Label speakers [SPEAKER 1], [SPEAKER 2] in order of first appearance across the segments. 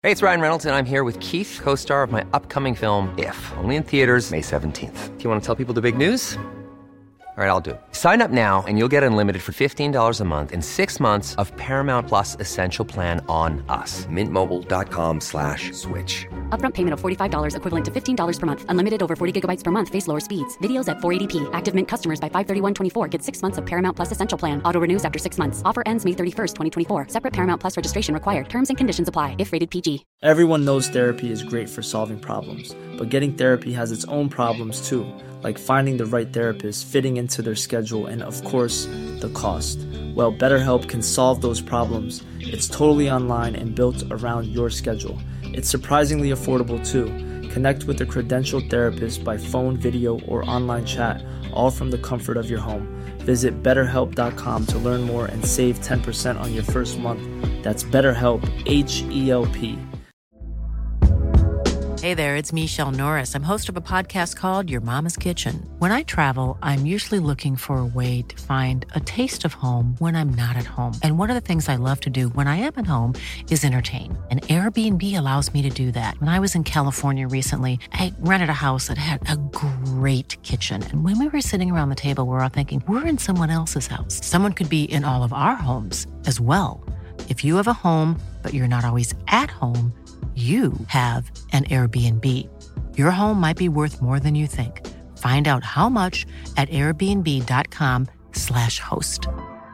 [SPEAKER 1] Hey, it's Ryan Reynolds, and I'm here with Keith, co-star of my upcoming film, If, only in theaters May 17th. Do you want to tell people the big news? All right, I'll do it. Sign up now and you'll get unlimited for $15 a month and 6 months of Paramount Plus Essential Plan on us. MintMobile.com/switch.
[SPEAKER 2] Upfront payment of $45 equivalent to $15 per month. Unlimited over 40 gigabytes per month. Face lower speeds. Videos at 480p. Active Mint customers by 531.24 get 6 months of Paramount Plus Essential Plan. Auto renews after 6 months. Offer ends May 31st, 2024. Separate Paramount Plus registration required. Terms and conditions apply if rated PG.
[SPEAKER 3] Everyone knows therapy is great for solving problems, but getting therapy has its own problems too, like finding the right therapist, fitting into their schedule, and of course, the cost. Well, BetterHelp can solve those problems. It's totally online and built around your schedule. It's surprisingly affordable too. Connect with a credentialed therapist by phone, video, or online chat, all from the comfort of your home. Visit BetterHelp.com to learn more and save 10% on your first month. That's BetterHelp, H-E-L-P.
[SPEAKER 4] Hey there, it's Michelle Norris. I'm host of a podcast called Your Mama's Kitchen. When I travel, I'm usually looking for a way to find a taste of home when I'm not at home. And one of the things I love to do when I am at home is entertain. And Airbnb allows me to do that. When I was in California recently, I rented a house that had a great kitchen. And when we were sitting around the table, we were all thinking, we're in someone else's house. Someone could be in all of our homes as well. If you have a home, but you're not always at home, you have an Airbnb. Your home might be worth more than you think. Find out how much at airbnb.com/host.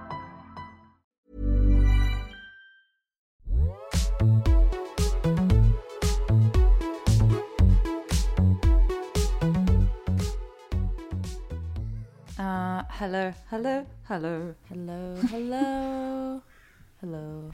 [SPEAKER 5] Hello, hello, hello.
[SPEAKER 6] Hello, hello, hello.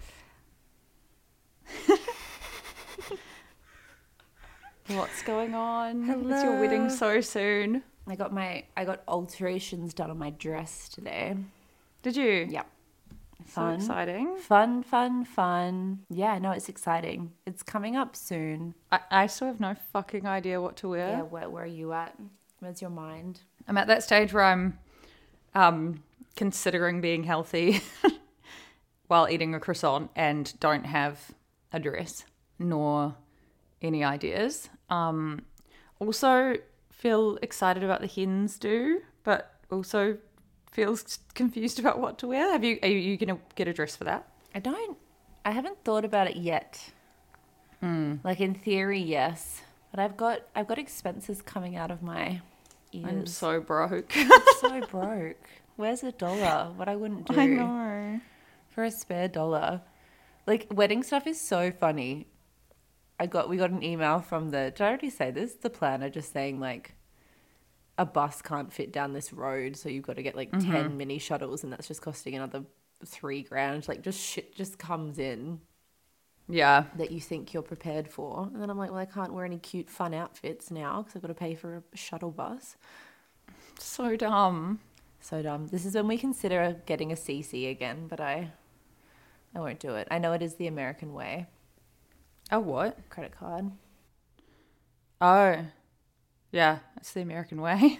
[SPEAKER 5] What's going on?
[SPEAKER 6] Hello.
[SPEAKER 5] It's your wedding so soon.
[SPEAKER 6] I got alterations done on my dress today.
[SPEAKER 5] Did you?
[SPEAKER 6] Yeah.
[SPEAKER 5] So exciting.
[SPEAKER 6] Fun. Yeah, no, it's exciting. It's coming up soon.
[SPEAKER 5] I still have no fucking idea what to wear.
[SPEAKER 6] Yeah, where are you at? Where's your mind?
[SPEAKER 5] I'm at that stage where I'm considering being healthy while eating a croissant and don't have a dress nor any ideas. Also feel excited about the hens do, but also feels confused about what to wear. Are you going to get a dress for that?
[SPEAKER 6] I haven't thought about it yet. Like in theory, yes. But I've got expenses coming out of my ears.
[SPEAKER 5] I'm so broke.
[SPEAKER 6] So broke. Where's $1? What I wouldn't do.
[SPEAKER 5] I know.
[SPEAKER 6] For a spare $1. Like, wedding stuff is so funny. We got an email from did I already say this? The planner just saying, like, a bus can't fit down this road, so you've got to get, like, 10 mini shuttles, and that's just costing another $3,000. Like, just shit just comes in.
[SPEAKER 5] Yeah.
[SPEAKER 6] That you think you're prepared for. And then I'm like, well, I can't wear any cute, fun outfits now because I've got to pay for a shuttle bus.
[SPEAKER 5] So dumb.
[SPEAKER 6] So dumb. This is when we consider getting a CC again, but I won't do it. I know it is the American way.
[SPEAKER 5] Oh, what?
[SPEAKER 6] Credit card.
[SPEAKER 5] Oh. Yeah, it's the American way.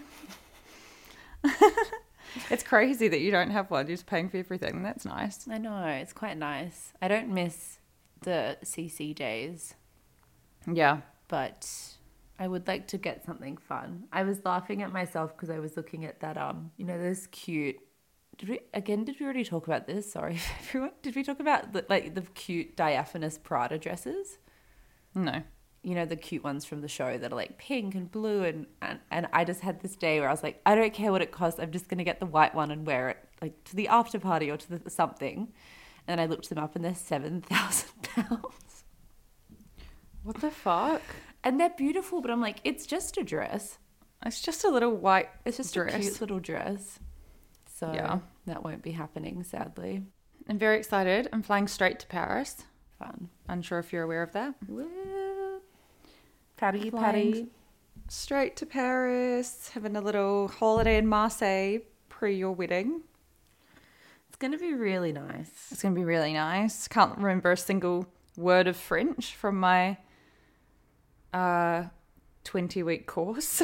[SPEAKER 5] It's crazy that you don't have one. You're just paying for everything. That's nice.
[SPEAKER 6] I know. It's quite nice. I don't miss the CC days.
[SPEAKER 5] Yeah.
[SPEAKER 6] But I would like to get something fun. I was laughing at myself because I was looking at that, those cute... Did we already talk about this? Sorry, everyone. Did we talk about the cute diaphanous Prada dresses?
[SPEAKER 5] No.
[SPEAKER 6] You know, the cute ones from the show that are like pink and blue and I just had this day where I was like, I don't care what it costs. I'm just going to get the white one and wear it like to the after party or to the something. And I looked them up and they're £7,000.
[SPEAKER 5] What the fuck?
[SPEAKER 6] And they're beautiful, but I'm like, it's just a dress.
[SPEAKER 5] It's just a little white
[SPEAKER 6] It's just
[SPEAKER 5] dress.
[SPEAKER 6] a cute little dress. So
[SPEAKER 5] yeah,
[SPEAKER 6] that won't be happening, sadly.
[SPEAKER 5] I'm very excited. I'm flying straight to Paris.
[SPEAKER 6] Fun.
[SPEAKER 5] Unsure if you're aware of that.
[SPEAKER 6] Woo. Patty.
[SPEAKER 5] Straight to Paris, having a little holiday in Marseille pre your wedding.
[SPEAKER 6] It's going to be really nice.
[SPEAKER 5] It's going to be really nice. Can't remember a single word of French from my 20-week course.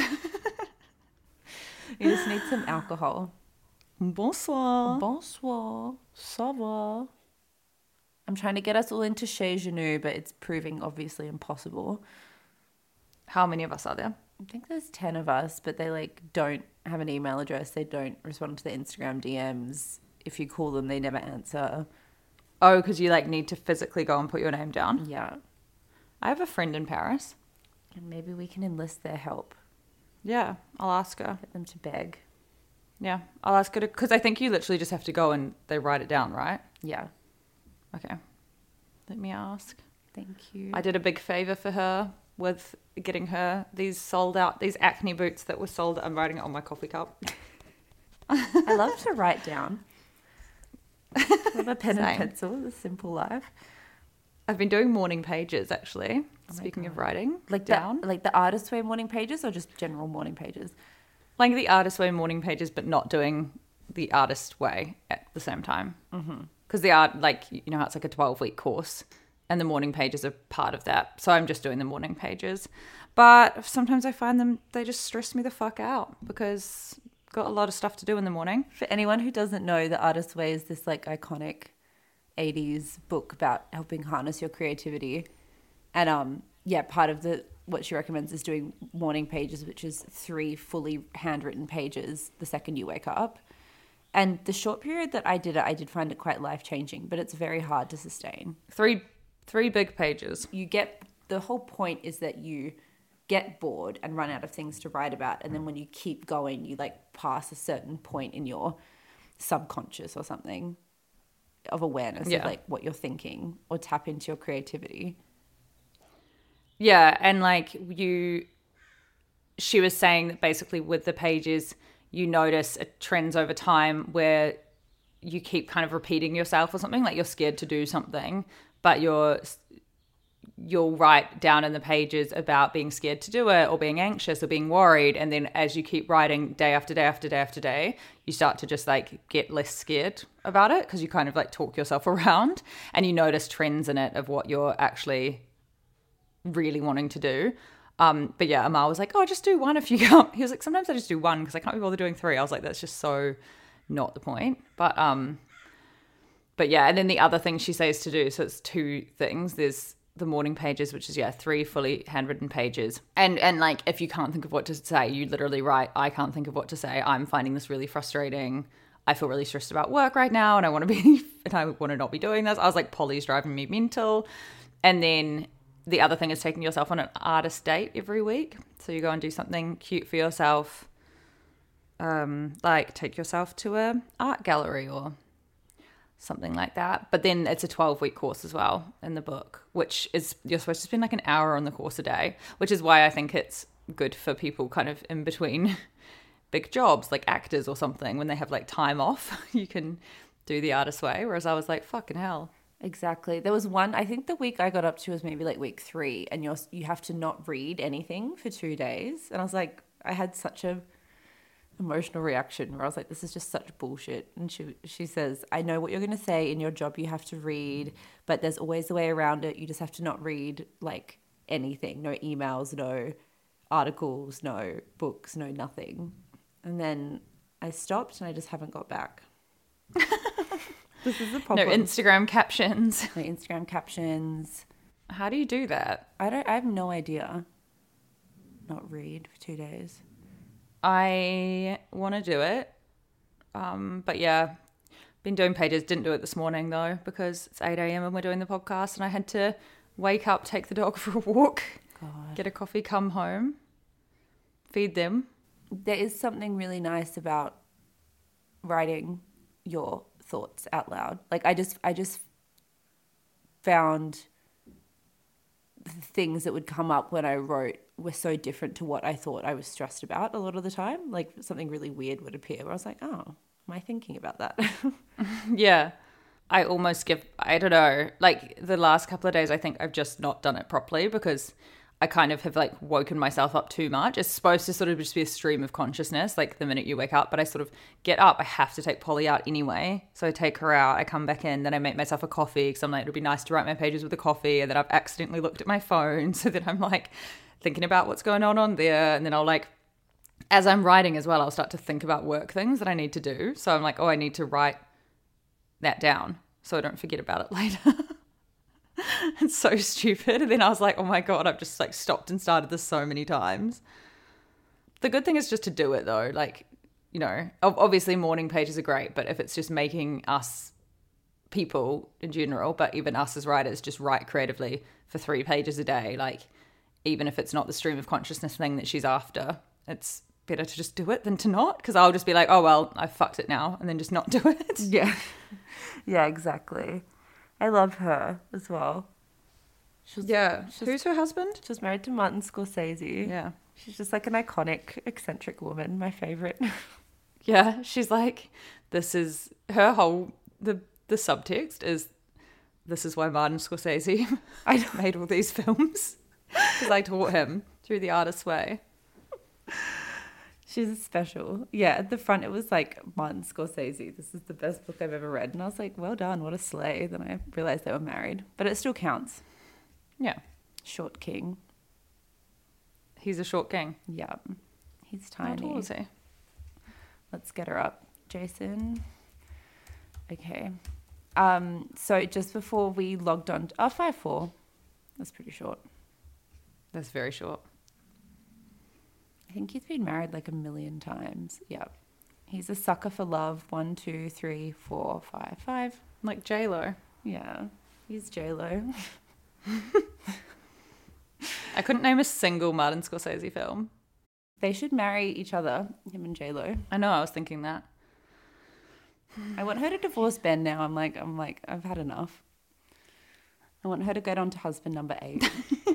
[SPEAKER 6] You just need some alcohol.
[SPEAKER 5] Bonsoir.
[SPEAKER 6] Bonsoir. Ça va. I'm trying to get us all into Chez Genou, but it's proving obviously impossible.
[SPEAKER 5] How many of us are there?
[SPEAKER 6] I think there's 10 of us, but they like don't have an email address. They don't respond to the Instagram DMs. If you call them, they never answer.
[SPEAKER 5] Oh, because you like need to physically go and put your name down?
[SPEAKER 6] Yeah.
[SPEAKER 5] I have a friend in Paris.
[SPEAKER 6] And maybe we can enlist their help.
[SPEAKER 5] Yeah, I'll ask her.
[SPEAKER 6] Get them to beg.
[SPEAKER 5] Yeah, I'll ask her to, because I think you literally just have to go and they write it down, right?
[SPEAKER 6] Yeah.
[SPEAKER 5] Okay. Let me ask.
[SPEAKER 6] Thank you.
[SPEAKER 5] I did a big favor for her with getting her these sold out, these Acne boots that were sold. I'm writing it on my coffee cup.
[SPEAKER 6] I love to write down. I love a pen
[SPEAKER 5] Same.
[SPEAKER 6] and pencil, the simple life.
[SPEAKER 5] I've been doing morning pages, actually. Speaking of writing
[SPEAKER 6] Like
[SPEAKER 5] down.
[SPEAKER 6] like the Artist Way morning pages or just general morning pages?
[SPEAKER 5] Like the artist way morning pages, but not doing the artist way at the same time. Because the art, like, you know how it's like a 12-week course and the morning pages are part of that. So I'm just doing the morning pages. But sometimes I find them, they just stress me the fuck out because I've got a lot of stuff to do in the morning.
[SPEAKER 6] For anyone who doesn't know, The Artist Way is this like iconic 80s book about helping harness your creativity. And yeah, part of what she recommends is doing morning pages, which is 3 fully handwritten pages the second you wake up. And the short period that I did it, I did find it quite life-changing, but it's very hard to sustain.
[SPEAKER 5] Three big pages.
[SPEAKER 6] The whole point is that you get bored and run out of things to write about. And then when you keep going, you like pass a certain point in your subconscious or something of awareness of like what you're thinking or tap into your creativity.
[SPEAKER 5] Yeah, and like she was saying that basically with the pages, you notice trends over time where you keep kind of repeating yourself or something, like you're scared to do something, but you'll write down in the pages about being scared to do it or being anxious or being worried. And then as you keep writing day after day after day after day, you start to just like get less scared about it because you kind of like talk yourself around and you notice trends in it of what you're actually really wanting to do. But yeah, Amal was like, oh, just do one if you can't. He was like, sometimes I just do one because I can't be bothered doing 3. I was like, that's just so not the point. But yeah, and then the other thing she says to do, so it's 2 things. There's the morning pages, which is 3 fully handwritten pages. And like if you can't think of what to say, you literally write, I can't think of what to say. I'm finding this really frustrating. I feel really stressed about work right now and I want to not be doing this. I was like, Polly's driving me mental. And then the other thing is taking yourself on an artist date every week. So you go and do something cute for yourself. Like take yourself to a art gallery or something like that. But then it's a 12-week course as well in the book, which is you're supposed to spend like an hour on the course a day, which is why I think it's good for people kind of in between big jobs like actors or something. When they have like time off, you can do the artist way. Whereas I was like, fucking hell.
[SPEAKER 6] Exactly. There was one, I think the week I got up to was maybe like week 3 and you have to not read anything for 2 days. And I was like, I had such a emotional reaction where I was like, this is just such bullshit. And she says, I know what you're going to say. In your job you have to read, but there's always a way around it. You just have to not read like anything. No emails, no articles, no books, no nothing. And then I stopped and I just haven't got back. This is the problem.
[SPEAKER 5] No Instagram captions.
[SPEAKER 6] No Instagram captions.
[SPEAKER 5] How do you do that?
[SPEAKER 6] I have no idea. Not read for 2 days.
[SPEAKER 5] I want to do it. But yeah, been doing pages. Didn't do it this morning though because it's 8 a.m. and we're doing the podcast and I had to wake up, take the dog for a walk, get a coffee, come home, feed them.
[SPEAKER 6] There is something really nice about writing your thoughts out loud. Like I just found things that would come up when I wrote were so different to what I thought I was stressed about a lot of the time. Like something really weird would appear where I was like, oh, am I thinking about that?
[SPEAKER 5] Yeah. I almost I don't know, like the last couple of days, I think I've just not done it properly because I kind of have like woken myself up too much. It's supposed to sort of just be a stream of consciousness, like the minute you wake up, but I sort of get up, I have to take Polly out anyway. So I take her out, I come back in, then I make myself a coffee because I'm like, it would be nice to write my pages with a coffee. And then I've accidentally looked at my phone. So then I'm like thinking about what's going on there. And then I'll like, as I'm writing as well, I'll start to think about work things that I need to do. So I'm like, oh, I need to write that down so I don't forget about it later. It's so stupid. And then I was like, oh my God, I've just like stopped and started this so many times. The good thing is just to do it though. Like, you know, obviously morning pages are great, but if it's just making us people in general, but even us as writers, just write creatively for 3 pages a day, like even if it's not the stream of consciousness thing that she's after, it's better to just do it than to not, because I'll just be like, oh well, I fucked it now, and then just not do it.
[SPEAKER 6] Yeah. Yeah, exactly. I love her as well.
[SPEAKER 5] Who's her husband?
[SPEAKER 6] She's married to Martin Scorsese.
[SPEAKER 5] Yeah.
[SPEAKER 6] She's just like an iconic, eccentric woman, my favorite.
[SPEAKER 5] Yeah, she's like, this is her whole, the subtext is, this is why Martin Scorsese made all these films, because I taught him through the artist's way.
[SPEAKER 6] She's special. Yeah, at the front it was like, Martin Scorsese, this is the best book I've ever read. And I was like, well done, what a slay. Then I realized they were married. But it still counts.
[SPEAKER 5] Yeah.
[SPEAKER 6] Short king.
[SPEAKER 5] He's a short king.
[SPEAKER 6] Yeah. He's
[SPEAKER 5] How
[SPEAKER 6] tiny.
[SPEAKER 5] tall is he?
[SPEAKER 6] Let's get her up. Jason. Okay. So just before we logged on, 5'4". That's pretty short.
[SPEAKER 5] That's very short.
[SPEAKER 6] I think he's been married like 1 million times. Yeah. He's a sucker for love. 1, 2, 3, 4, 5, 5.
[SPEAKER 5] Like J-Lo.
[SPEAKER 6] Yeah. He's J-Lo.
[SPEAKER 5] I couldn't name a single Martin Scorsese film.
[SPEAKER 6] They should marry each other, him and J-Lo.
[SPEAKER 5] I know, I was thinking that.
[SPEAKER 6] I want her to divorce Ben now. I'm like, I've had enough. I want her to get on to husband number 8.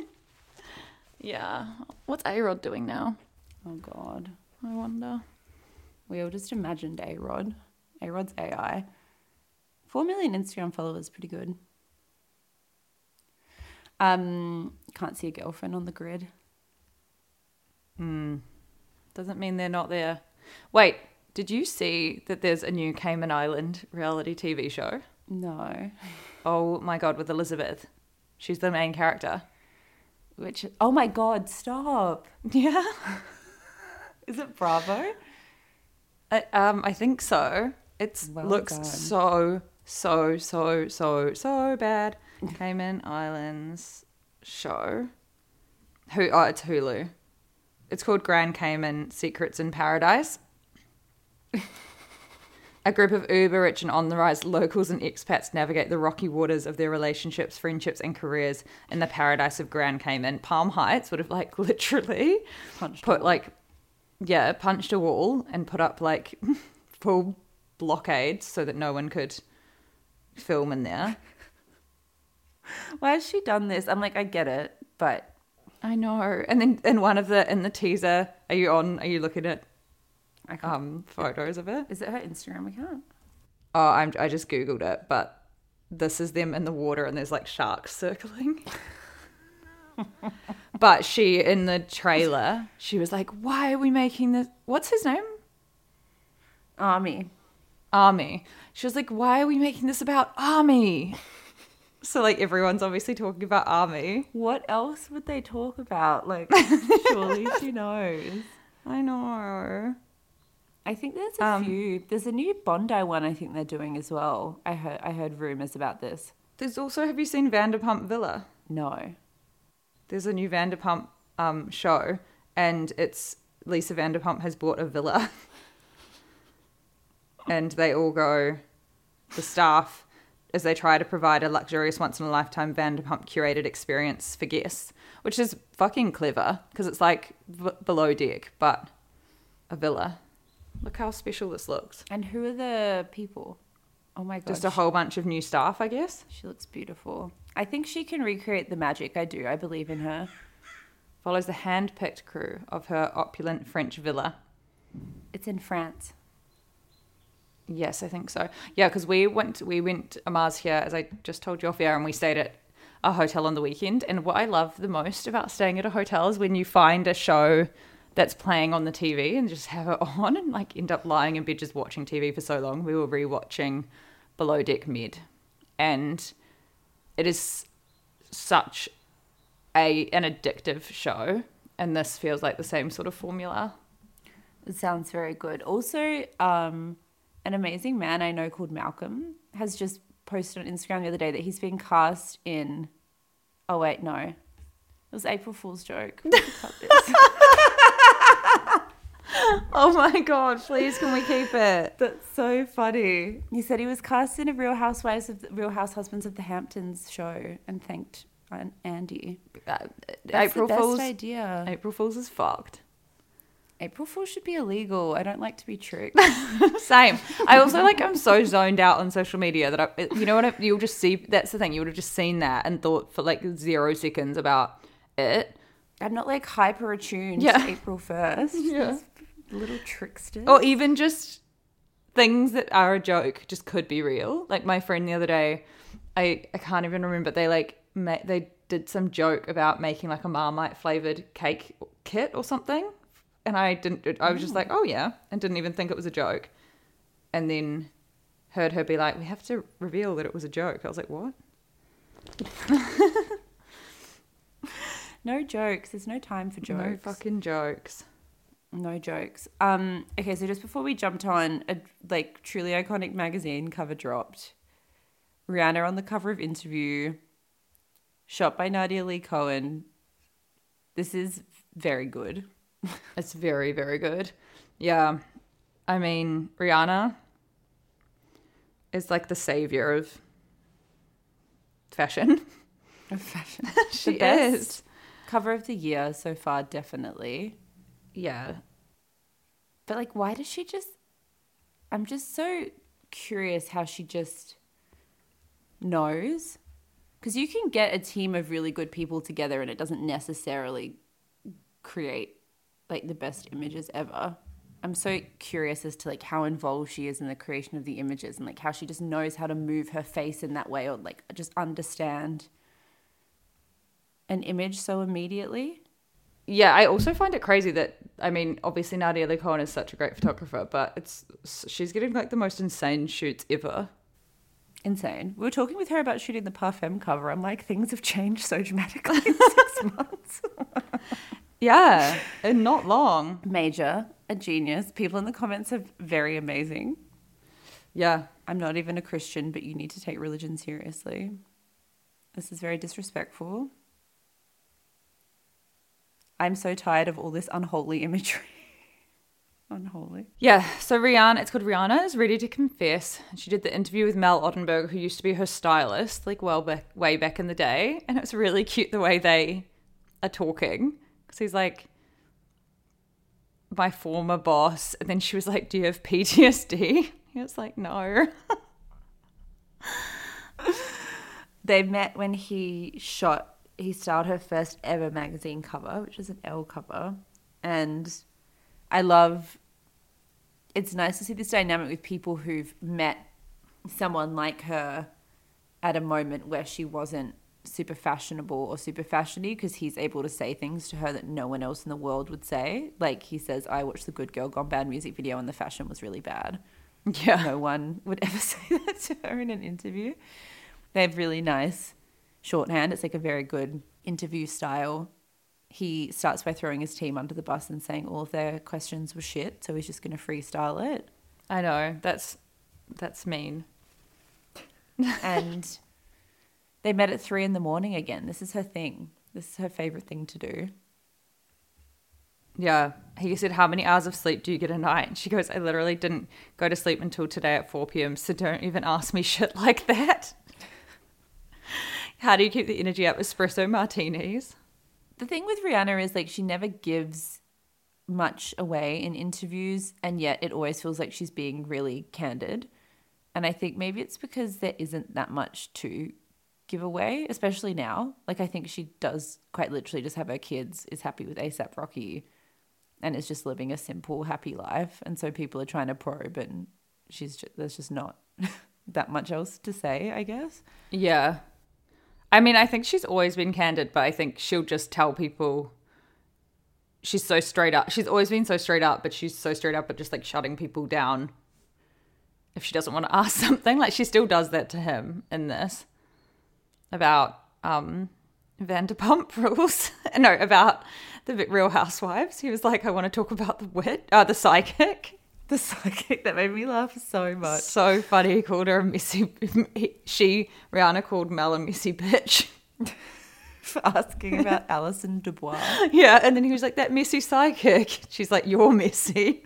[SPEAKER 5] Yeah. What's A-Rod doing now?
[SPEAKER 6] Oh, God.
[SPEAKER 5] I wonder.
[SPEAKER 6] We all just imagined A-Rod. A-Rod's AI. 4 million Instagram followers, pretty good. Can't see a girlfriend on the grid.
[SPEAKER 5] Doesn't mean they're not there. Wait, did you see that there's a new Cayman Island reality TV show?
[SPEAKER 6] No.
[SPEAKER 5] Oh my God, with Elizabeth. She's the main character.
[SPEAKER 6] Which, oh my God, stop.
[SPEAKER 5] Yeah.
[SPEAKER 6] Is it Bravo?
[SPEAKER 5] I think so. It
[SPEAKER 6] Well
[SPEAKER 5] looks
[SPEAKER 6] done.
[SPEAKER 5] so bad. Cayman Islands show. It's Hulu. It's called Grand Cayman Secrets in Paradise. A group of uber-rich and on-the-rise locals and expats navigate the rocky waters of their relationships, friendships, and careers in the paradise of Grand Cayman. Palm Heights would have, like, literally punched a wall and put up, like, full blockades so that no one could film in there.
[SPEAKER 6] Why has she done this? I'm like, I get it, but...
[SPEAKER 5] I know. And then in the teaser, are you looking at photos of it?
[SPEAKER 6] Is it her Instagram account?
[SPEAKER 5] Oh, I just Googled it, but this is them in the water and there's like sharks circling. But she, in the trailer, she was like, why are we making this? What's his name?
[SPEAKER 6] Army.
[SPEAKER 5] She was like, why are we making this about Army? So, like, everyone's obviously talking about Army.
[SPEAKER 6] What else would they talk about? Like, surely she knows.
[SPEAKER 5] I know.
[SPEAKER 6] I think there's a few. There's a new Bondi one I think they're doing as well. I heard rumours about this.
[SPEAKER 5] There's also, have you seen Vanderpump Villa?
[SPEAKER 6] No.
[SPEAKER 5] There's a new Vanderpump show, and it's Lisa Vanderpump has bought a villa. And they all go, the staff, as they try to provide a luxurious once-in-a-lifetime Vanderpump curated experience for guests, which is fucking clever, because it's like below deck, but a villa. Look how special this looks.
[SPEAKER 6] And who are the people? Oh my God.
[SPEAKER 5] Just a whole bunch of new staff, I guess.
[SPEAKER 6] She looks beautiful. I think she can recreate the magic. I do. I believe in her.
[SPEAKER 5] Follows the hand-picked crew of her opulent French villa.
[SPEAKER 6] It's in France.
[SPEAKER 5] Yes, I think so. Yeah, because we went Mars here, as I just told you off air, and we stayed at a hotel on the weekend. And what I love the most about staying at a hotel is when you find a show that's playing on the TV and just have it on and like end up lying in bed just watching TV for so long. We were rewatching Below Deck Med, and it is such an addictive show, and this feels like the same sort of formula.
[SPEAKER 6] It sounds very good. Also, an amazing man I know called Malcolm has just posted on Instagram the other day that he's been cast in... Oh, wait, no. It was April Fool's joke. We can cut this.
[SPEAKER 5] Oh my God, please can we keep it?
[SPEAKER 6] That's so funny. He said he was cast in a Real Housewives of the Hamptons show and thanked Andy. That's
[SPEAKER 5] April
[SPEAKER 6] the best
[SPEAKER 5] Fool's
[SPEAKER 6] idea.
[SPEAKER 5] April Fool's is fucked.
[SPEAKER 6] April Fool should be illegal. I don't like to be tricked.
[SPEAKER 5] Same. I also I'm so zoned out on social media that you know what? You'll just see. That's the thing. You would have just seen that and thought for 0 seconds about it.
[SPEAKER 6] I'm not hyper attuned to April 1st.
[SPEAKER 5] Yeah.
[SPEAKER 6] Little tricksters.
[SPEAKER 5] Or even just things that are a joke just could be real. Like my friend the other day, I can't even remember. They they did some joke about making a Marmite flavored cake kit or something. And I was just oh yeah, and didn't even think it was a joke. And then heard her be like, we have to reveal that it was a joke. I was like, what?
[SPEAKER 6] No jokes. There's no time for jokes.
[SPEAKER 5] No fucking jokes.
[SPEAKER 6] No jokes. Okay, so just before we jumped on, a truly iconic magazine cover dropped. Rihanna on the cover of Interview, shot by Nadia Lee Cohen. This is very good.
[SPEAKER 5] It's very, very good. Yeah. I mean, Rihanna is the savior of fashion.
[SPEAKER 6] Of fashion.
[SPEAKER 5] She
[SPEAKER 6] The best
[SPEAKER 5] is.
[SPEAKER 6] Cover of the year so far, definitely.
[SPEAKER 5] Yeah.
[SPEAKER 6] But why does she just... I'm just so curious how she just knows. Because you can get a team of really good people together and it doesn't necessarily create the best images ever. I'm so curious as to how involved she is in the creation of the images and how she just knows how to move her face in that way or just understand an image so immediately.
[SPEAKER 5] Yeah, I also find it crazy that, I mean, obviously Nadia Lee Cohen is such a great photographer, but she's getting the most insane shoots ever.
[SPEAKER 6] Insane. We were talking with her about shooting the Parfum cover. I'm things have changed so dramatically in 6 months.
[SPEAKER 5] Yeah, and not long.
[SPEAKER 6] Major, a genius. People in the comments are very amazing.
[SPEAKER 5] Yeah.
[SPEAKER 6] I'm not even a Christian, but you need to take religion seriously. This is very disrespectful. I'm so tired of all this unholy imagery. Unholy.
[SPEAKER 5] Yeah, so Rihanna, it's called Rihanna is Ready to Confess. She did the interview with Mel Ottenberg, who used to be her stylist, way back in the day. And it was really cute the way they are talking. Because he's my former boss. And then she was like, do you have PTSD? He was like, no.
[SPEAKER 6] They met when he styled her first ever magazine cover, which is an Elle cover. And it's nice to see this dynamic with people who've met someone like her at a moment where she wasn't super fashionable or super fashiony, because he's able to say things to her that no one else in the world would say. He says, I watched the Good Girl Gone Bad music video and the fashion was really bad.
[SPEAKER 5] Yeah.
[SPEAKER 6] No one would ever say that to her in an interview. They have really nice shorthand. It's a very good interview style. He starts by throwing his team under the bus and saying all of their questions were shit, so he's just going to freestyle it.
[SPEAKER 5] I know. That's mean.
[SPEAKER 6] And they met at 3 a.m. again. This is her thing. This is her favorite thing to do.
[SPEAKER 5] Yeah. He said, how many hours of sleep do you get a night? And she goes, I literally didn't go to sleep until today at 4 p.m, so don't even ask me shit like that. How do you keep the energy up? Espresso martinis.
[SPEAKER 6] The thing with Rihanna is she never gives much away in interviews, and yet it always feels like she's being really candid. And I think maybe it's because there isn't that much to give away, especially now. I think she does quite literally just have her kids, is happy with A$AP Rocky, and is just living a simple, happy life. And so people are trying to probe, and there's just not that much else to say, I guess.
[SPEAKER 5] Yeah. I mean, I think she's always been candid, but I think she'll just tell people she's so straight up. She's always been so straight up, but she's so straight up at just shutting people down if she doesn't want to ask something. She still does that to him in this about Vanderpump Rules. No, about the Real Housewives. He was like, I want to talk about the psychic.
[SPEAKER 6] The psychic, that made me laugh so much.
[SPEAKER 5] So funny. He called her a messy. Rihanna called Mel a messy bitch.
[SPEAKER 6] For asking about Alison Dubois.
[SPEAKER 5] Yeah, and then he was like, that messy psychic. She's like, you're messy.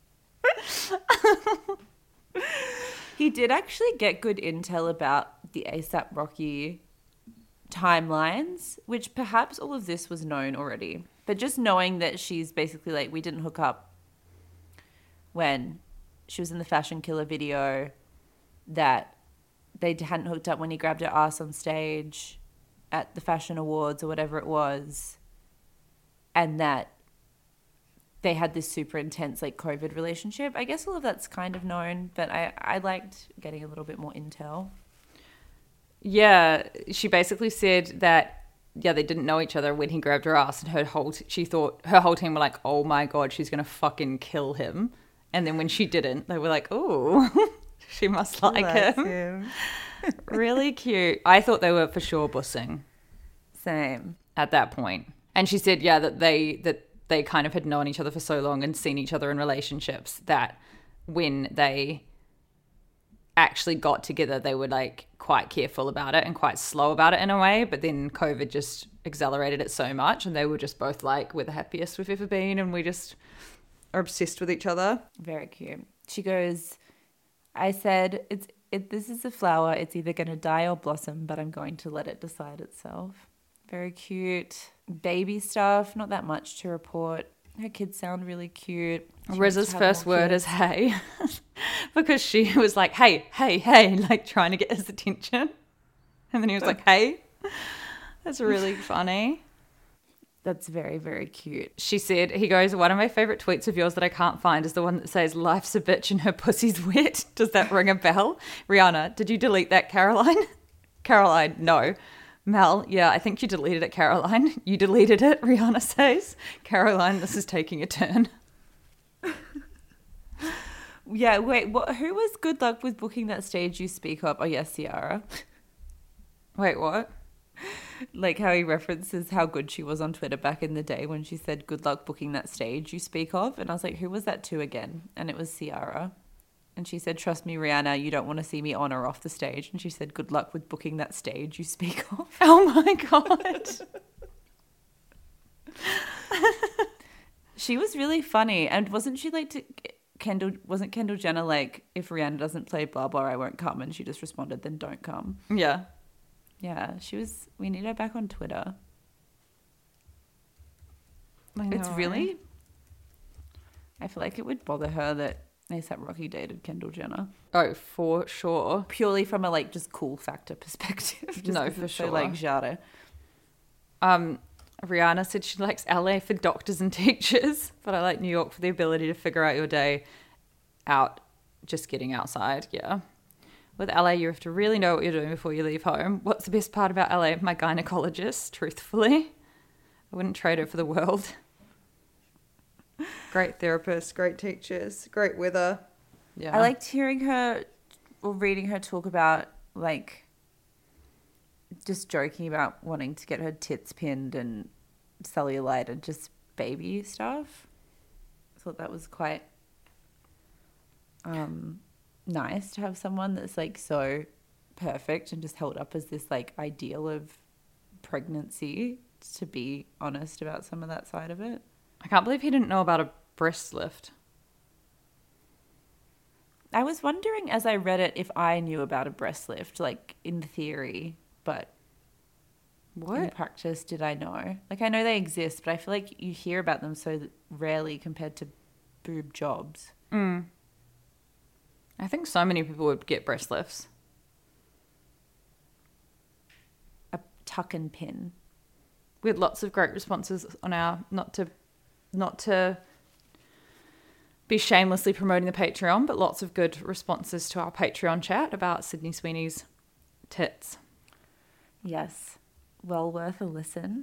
[SPEAKER 6] He did actually get good intel about the ASAP Rocky timelines, which perhaps all of this was known already. But just knowing that she's basically like, we didn't hook up when she was in the Fashion Killer video, that they hadn't hooked up when he grabbed her ass on stage at the Fashion Awards or whatever it was, and that they had this super intense like COVID relationship. I guess all of that's kind of known, but I liked getting a little bit more intel.
[SPEAKER 5] Yeah, she basically said that, yeah, they didn't know each other when he grabbed her ass, and she thought her whole team were like, oh my God, she's going to fucking kill him. And then when she didn't, they were like, oh, she must like him. Really cute. I thought they were for sure bussing.
[SPEAKER 6] Same.
[SPEAKER 5] At that point. And she said, yeah, that they kind of had known each other for so long and seen each other in relationships that when they actually got together, they were like quite careful about it and quite slow about it in a way. But then COVID just accelerated it so much, and they were just both like, we're the happiest we've ever been, and we just are obsessed with each other.
[SPEAKER 6] Very cute. She goes, I said, this is a flower. It's either going to die or blossom, but I'm going to let it decide itself. Very cute. Baby stuff, not that much to report. Her kids sound really cute.
[SPEAKER 5] Riz's first word is hey, because she was like, hey, hey, hey, like trying to get his attention. And then he was like, hey. That's really funny.
[SPEAKER 6] That's very, very cute.
[SPEAKER 5] She said, he goes, one of my favorite tweets of yours that I can't find is the one that says, life's a bitch and her pussy's wet. Does that ring a bell? Rihanna, did you delete that, Caroline? Caroline, no. Mel, yeah, I think you deleted it, Caroline. You deleted it, Rihanna says. Caroline, this is taking a turn.
[SPEAKER 6] Yeah, wait, who was good luck with booking that stage you speak of? Oh, yes, Ciara.
[SPEAKER 5] Wait, what?
[SPEAKER 6] Like how he references how good she was on Twitter back in the day when she said, good luck booking that stage you speak of. And I was like, who was that to again? And it was Ciara. And she said, trust me, Rihanna, you don't want to see me on or off the stage. And she said, good luck with booking that stage you speak of.
[SPEAKER 5] Oh my God.
[SPEAKER 6] She was really funny. And wasn't she like wasn't Kendall Jenner like, if Rihanna doesn't play blah blah, I won't come? And she just responded, then don't come.
[SPEAKER 5] Yeah.
[SPEAKER 6] Yeah, we need her back on Twitter. It's really, I feel like it would bother her that ASAP Rocky dated Kendall Jenner.
[SPEAKER 5] Oh, for sure.
[SPEAKER 6] Purely from a like just cool factor perspective.
[SPEAKER 5] No, for sure.
[SPEAKER 6] So like Jada.
[SPEAKER 5] Rihanna said she likes LA for doctors and teachers, but I like New York for the ability to figure out your day out just getting outside. Yeah. With LA, you have to really know what you're doing before you leave home. What's the best part about LA? My gynecologist, truthfully. I wouldn't trade her for the world. Great therapists, great teachers, great weather. Yeah.
[SPEAKER 6] I liked hearing her or reading her talk about like just joking about wanting to get her tits pinned and cellulite and just baby stuff. I thought that was quite nice to have someone that's like so perfect and just held up as this like ideal of pregnancy, to be honest about some of that side of it.
[SPEAKER 5] I can't believe he didn't know about a breast lift.
[SPEAKER 6] I was wondering as I read it if I knew about a breast lift, like in theory, but in practice did I know? Like I know they exist, but I feel like you hear about them so rarely compared to boob jobs.
[SPEAKER 5] I think so many people would get breast lifts.
[SPEAKER 6] A tuck and pin.
[SPEAKER 5] We had lots of great responses on our, not to be shamelessly promoting the Patreon, but lots of good responses to our Patreon chat about Sydney Sweeney's tits.
[SPEAKER 6] Yes. Well worth a listen.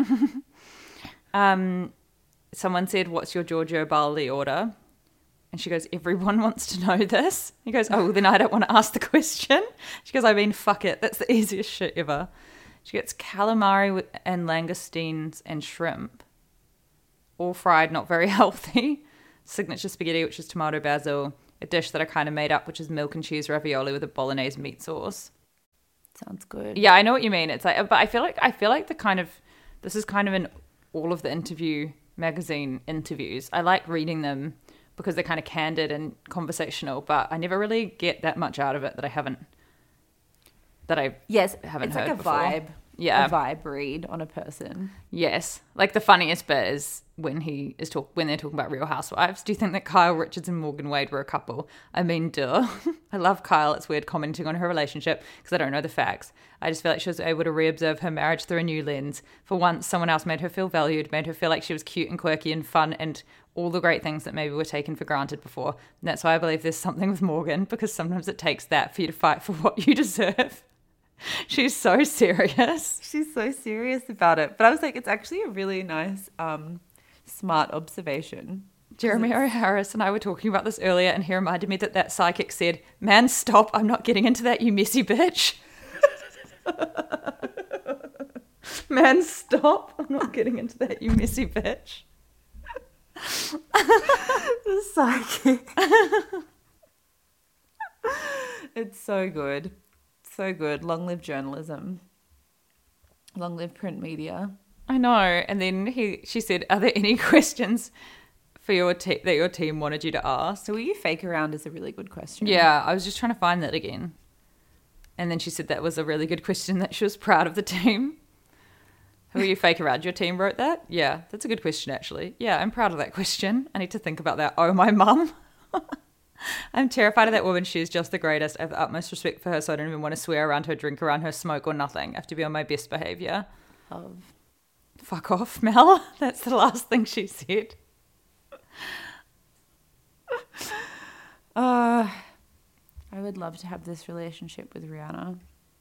[SPEAKER 5] Someone said, what's your Giorgio Bali order? And she goes, everyone wants to know this. He goes, oh, then I don't want to ask the question. She goes, I mean, fuck it. That's the easiest shit ever. She gets calamari and langoustines and shrimp. All fried, not very healthy. signature spaghetti, which is tomato basil, a dish that I kind of made up, which is milk and cheese ravioli with a bolognese meat sauce.
[SPEAKER 6] Sounds good.
[SPEAKER 5] Yeah, I know what you mean. It's like, but I feel like this is kind of in all of the magazine interviews. I like reading them because they're kind of candid and conversational, but I never really get that much out of it that I haven't
[SPEAKER 6] Yes,
[SPEAKER 5] haven't
[SPEAKER 6] it's
[SPEAKER 5] heard
[SPEAKER 6] like a
[SPEAKER 5] before.
[SPEAKER 6] vibe.
[SPEAKER 5] Yeah.
[SPEAKER 6] A vibe read on a person.
[SPEAKER 5] Yes. Like the funniest bit is when they're talking about Real Housewives. Do you think that Kyle Richards and Morgan Wade were a couple? I mean, duh. I love Kyle. It's weird commenting on her relationship because I don't know the facts. I just feel like she was able to re-observe her marriage through a new lens. For once, someone else made her feel valued, made her feel like she was cute and quirky and fun and all the great things that maybe were taken for granted before. And that's why I believe there's something with Morgan, because sometimes it takes that for you to fight for what you deserve. She's so serious.
[SPEAKER 6] She's so serious about it. But I was like, it's actually a really nice, smart observation.
[SPEAKER 5] Jeremy O. Harris and I were talking about this earlier, and he reminded me that psychic said, "Man, stop, I'm not getting into that, you messy bitch." Man, stop, I'm not getting into that, you messy bitch.
[SPEAKER 6] The psychic. It's so good. So good. Long live journalism. Long live print media.
[SPEAKER 5] I know. And then she said, "Are there any questions for that your team wanted you to ask?"
[SPEAKER 6] So will you fake around is a really good question.
[SPEAKER 5] Yeah, I was just trying to find that again. And then she said that was a really good question, that she was proud of the team. Who are you fake around? Your team wrote that? Yeah, that's a good question, actually. Yeah, I'm proud of that question. I need to think about that. Oh, my mum. I'm terrified of that woman. She is just the greatest. I have the utmost respect for her, so I don't even want to swear around her, drink around her, smoke or nothing. I have to be on my best behaviour. Fuck off, Mel. That's the last thing she said.
[SPEAKER 6] I would love to have this relationship with Rihanna.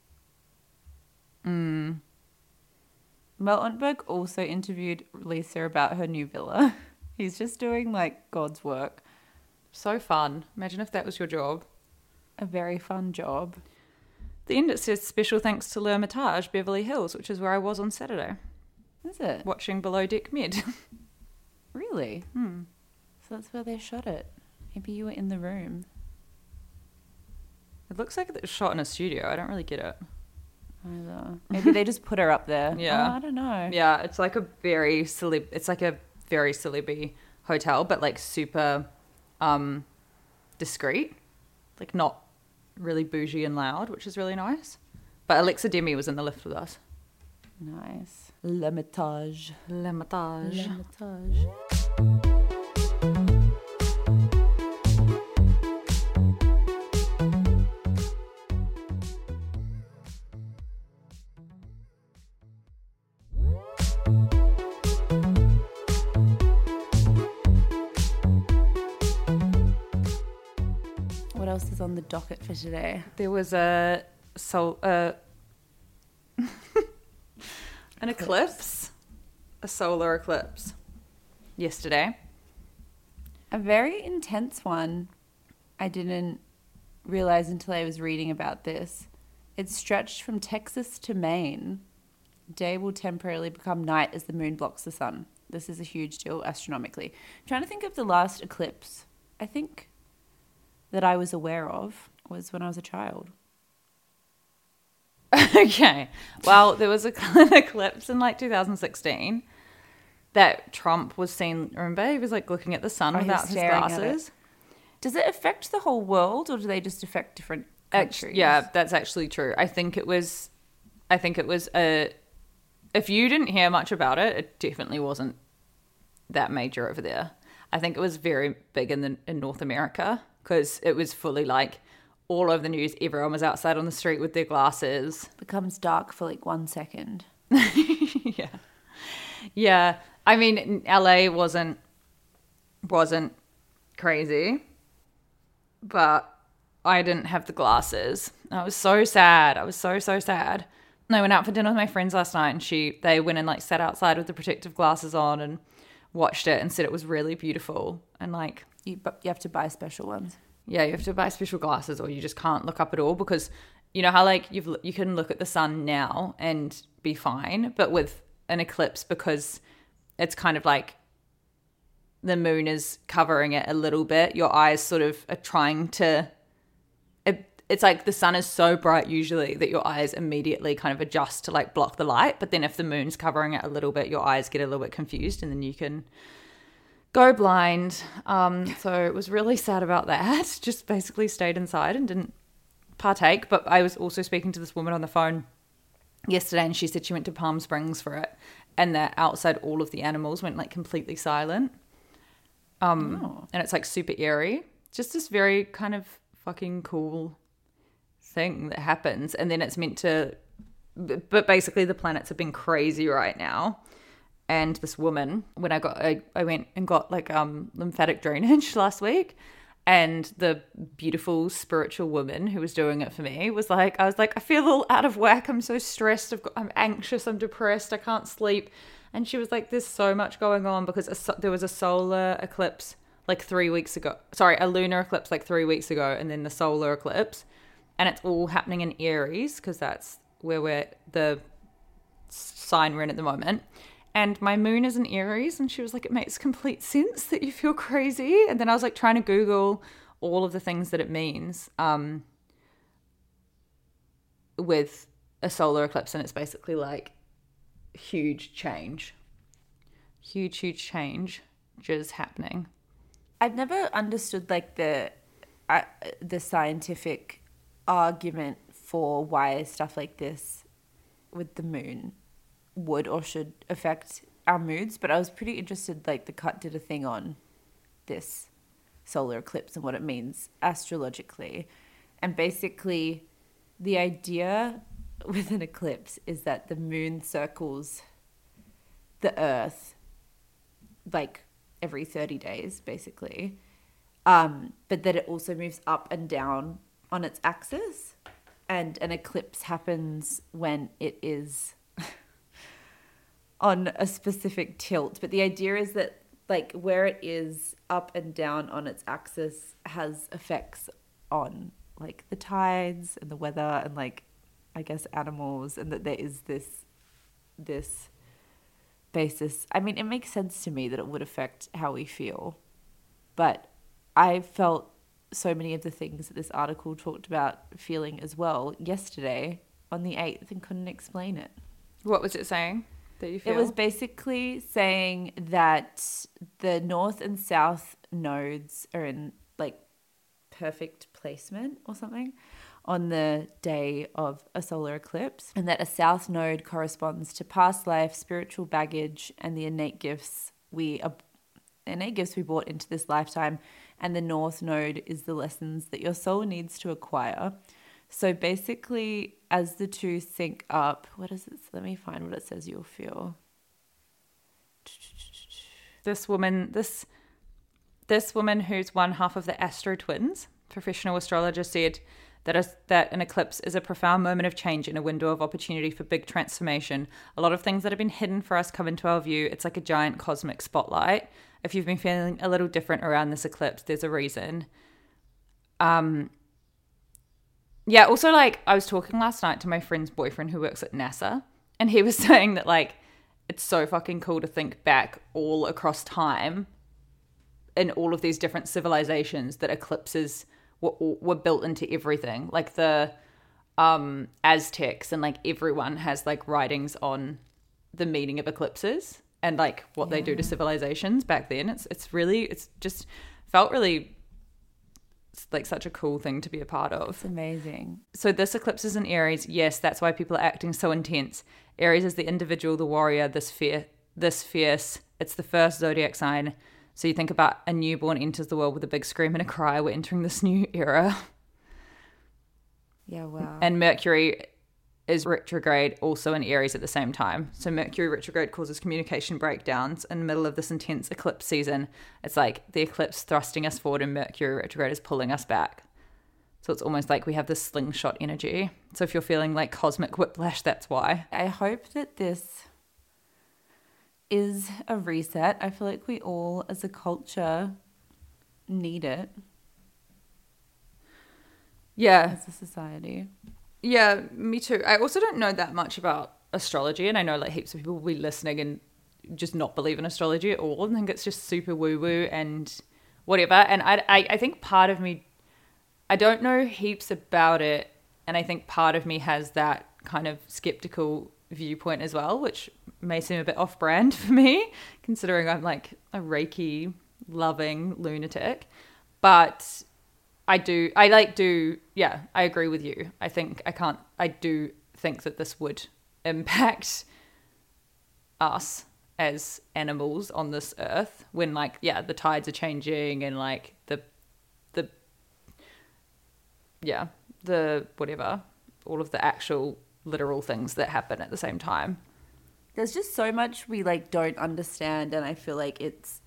[SPEAKER 6] Mel Ontberg also interviewed Lisa about her new villa. He's just doing like God's work.
[SPEAKER 5] So fun. Imagine if that was your job.
[SPEAKER 6] A very fun job.
[SPEAKER 5] The end, it says, "Special thanks to L'Hermitage, Beverly Hills," which is where I was on Saturday.
[SPEAKER 6] Is it?
[SPEAKER 5] Watching Below Deck Med.
[SPEAKER 6] Really? So that's where they shot it. Maybe you were in the room.
[SPEAKER 5] It looks like it was shot in a studio. I don't really get it.
[SPEAKER 6] Either. Maybe they just put her up there.
[SPEAKER 5] Yeah.
[SPEAKER 6] Oh, I don't know.
[SPEAKER 5] Yeah, it's like a very celeb-y hotel, but like super discreet. Like not really bougie and loud, which is really nice. But Alexa Demi was in the lift with us.
[SPEAKER 6] Nice. L'Hermitage.
[SPEAKER 5] L'Hermitage.
[SPEAKER 6] L'Hermitage. What else is on the docket for today?
[SPEAKER 5] There was an eclipse, a solar eclipse yesterday.
[SPEAKER 6] A very intense one. I didn't realize until I was reading about this. It stretched from Texas to Maine. Day will temporarily become night as the moon blocks the sun. This is a huge deal astronomically. I'm trying to think of the last eclipse. I think that I was aware of was when I was a child.
[SPEAKER 5] Okay. Well, there was an eclipse in like 2016 that Trump was seen, remember? He was like looking at the sun without his glasses.
[SPEAKER 6] Does it affect the whole world or do they just affect different countries?
[SPEAKER 5] Yeah, that's actually true. I think it was if you didn't hear much about it, it definitely wasn't that major over there. I think it was very big in North America because it was fully like all over the news. Everyone was outside on the street with their glasses.
[SPEAKER 6] Becomes dark for like 1 second.
[SPEAKER 5] Yeah. I mean, LA wasn't crazy, but I didn't have the glasses. I was so sad. I was so sad. And I went out for dinner with my friends last night, and they went and like sat outside with the protective glasses on and watched it and said it was really beautiful. And like
[SPEAKER 6] You have to buy special ones.
[SPEAKER 5] Yeah, you have to buy special glasses, or you just can't look up at all, because you know how like you can look at the sun now and be fine, but with an eclipse, because it's kind of like the moon is covering it a little bit, your eyes sort of are trying to, it's like the sun is so bright usually that your eyes immediately kind of adjust to like block the light. But then if the moon's covering it a little bit, your eyes get a little bit confused and then you can go blind. So it was really sad about that. Just basically stayed inside and didn't partake. But I was also speaking to this woman on the phone yesterday and she said she went to Palm Springs for it and that outside all of the animals went like completely silent. And it's like super eerie. Just this very kind of fucking cool thing that happens. And then it's meant to, but basically the planets have been crazy right now. And this woman, when I went and got like lymphatic drainage last week, and the beautiful spiritual woman who was doing it for me was like, I was like, I feel a little out of whack. I'm so stressed. I'm anxious. I'm depressed. I can't sleep. And she was like, there's so much going on because there was a solar eclipse like 3 weeks ago. Sorry, a lunar eclipse like 3 weeks ago, and then the solar eclipse. And it's all happening in Aries because that's where the sign we're in at the moment. And my moon is in Aries. And she was like, it makes complete sense that you feel crazy. And then I was like trying to Google all of the things that it means with a solar eclipse. And it's basically like huge change just happening.
[SPEAKER 6] I've never understood like the scientific argument for why stuff like this with the moon would or should affect our moods, but I was pretty interested. Like The Cut did a thing on this solar eclipse and what it means astrologically, and basically the idea with an eclipse is that the moon circles the earth like every 30 days basically, but that it also moves up and down on its axis, and an eclipse happens when it is on a specific tilt. But the idea is that like where it is up and down on its axis has effects on like the tides and the weather and like I guess animals, and that there is this basis. I mean, it makes sense to me that it would affect how we feel, but I felt so many of the things that this article talked about feeling as well yesterday on the 8th and couldn't explain it.
[SPEAKER 5] What was it saying that you feel?
[SPEAKER 6] It was basically saying that the north and south nodes are in like perfect placement or something on the day of a solar eclipse, and that a south node corresponds to past life, spiritual baggage, and the innate gifts we brought into this lifetime, and the north node is the lessons that your soul needs to acquire. So basically, as the two sync up, what is it? Let me find what it says you'll feel.
[SPEAKER 5] This woman who's one half of the Astro Twins, professional astrologer, said that an eclipse is a profound moment of change in a window of opportunity for big transformation. A lot of things that have been hidden for us come into our view. It's like a giant cosmic spotlight. If you've been feeling a little different around this eclipse, there's a reason. Yeah, also, like, I was talking last night to my friend's boyfriend who works at NASA, and he was saying that, like, it's so fucking cool to think back all across time in all of these different civilizations that eclipses were built into everything. Like the Aztecs and, like, everyone has, like, writings on the meaning of eclipses and, like, what they do to civilizations back then. It's just felt really like such a cool thing to be a part of.
[SPEAKER 6] It's amazing.
[SPEAKER 5] So this eclipse is in Aries. Yes, that's why people are acting so intense. Aries is the individual, the warrior, this fierce. It's the first zodiac sign. So you think about a newborn enters the world with a big scream and a cry. We're entering this new era.
[SPEAKER 6] Yeah, wow.
[SPEAKER 5] And Mercury is retrograde also in Aries at the same time. So Mercury retrograde causes communication breakdowns in the middle of this intense eclipse season. It's like the eclipse thrusting us forward and Mercury retrograde is pulling us back. So it's almost like we have this slingshot energy. So if you're feeling like cosmic whiplash, that's why.
[SPEAKER 6] I hope that this is a reset. I feel like we all as a culture need it.
[SPEAKER 5] Yeah.
[SPEAKER 6] As a society.
[SPEAKER 5] Yeah, me too. I also don't know that much about astrology, and I know like heaps of people will be listening and just not believe in astrology at all. I think it's just super woo-woo and whatever. And I think part of me, I don't know heaps about it, and I think part of me has that kind of skeptical viewpoint as well, which may seem a bit off-brand for me, considering I'm like a Reiki loving lunatic. But I agree with you. I do think that this would impact us as animals on this earth when like, yeah, the tides are changing and like the whatever, all of the actual literal things that happen at the same time.
[SPEAKER 6] There's just so much we like don't understand, and I feel like it's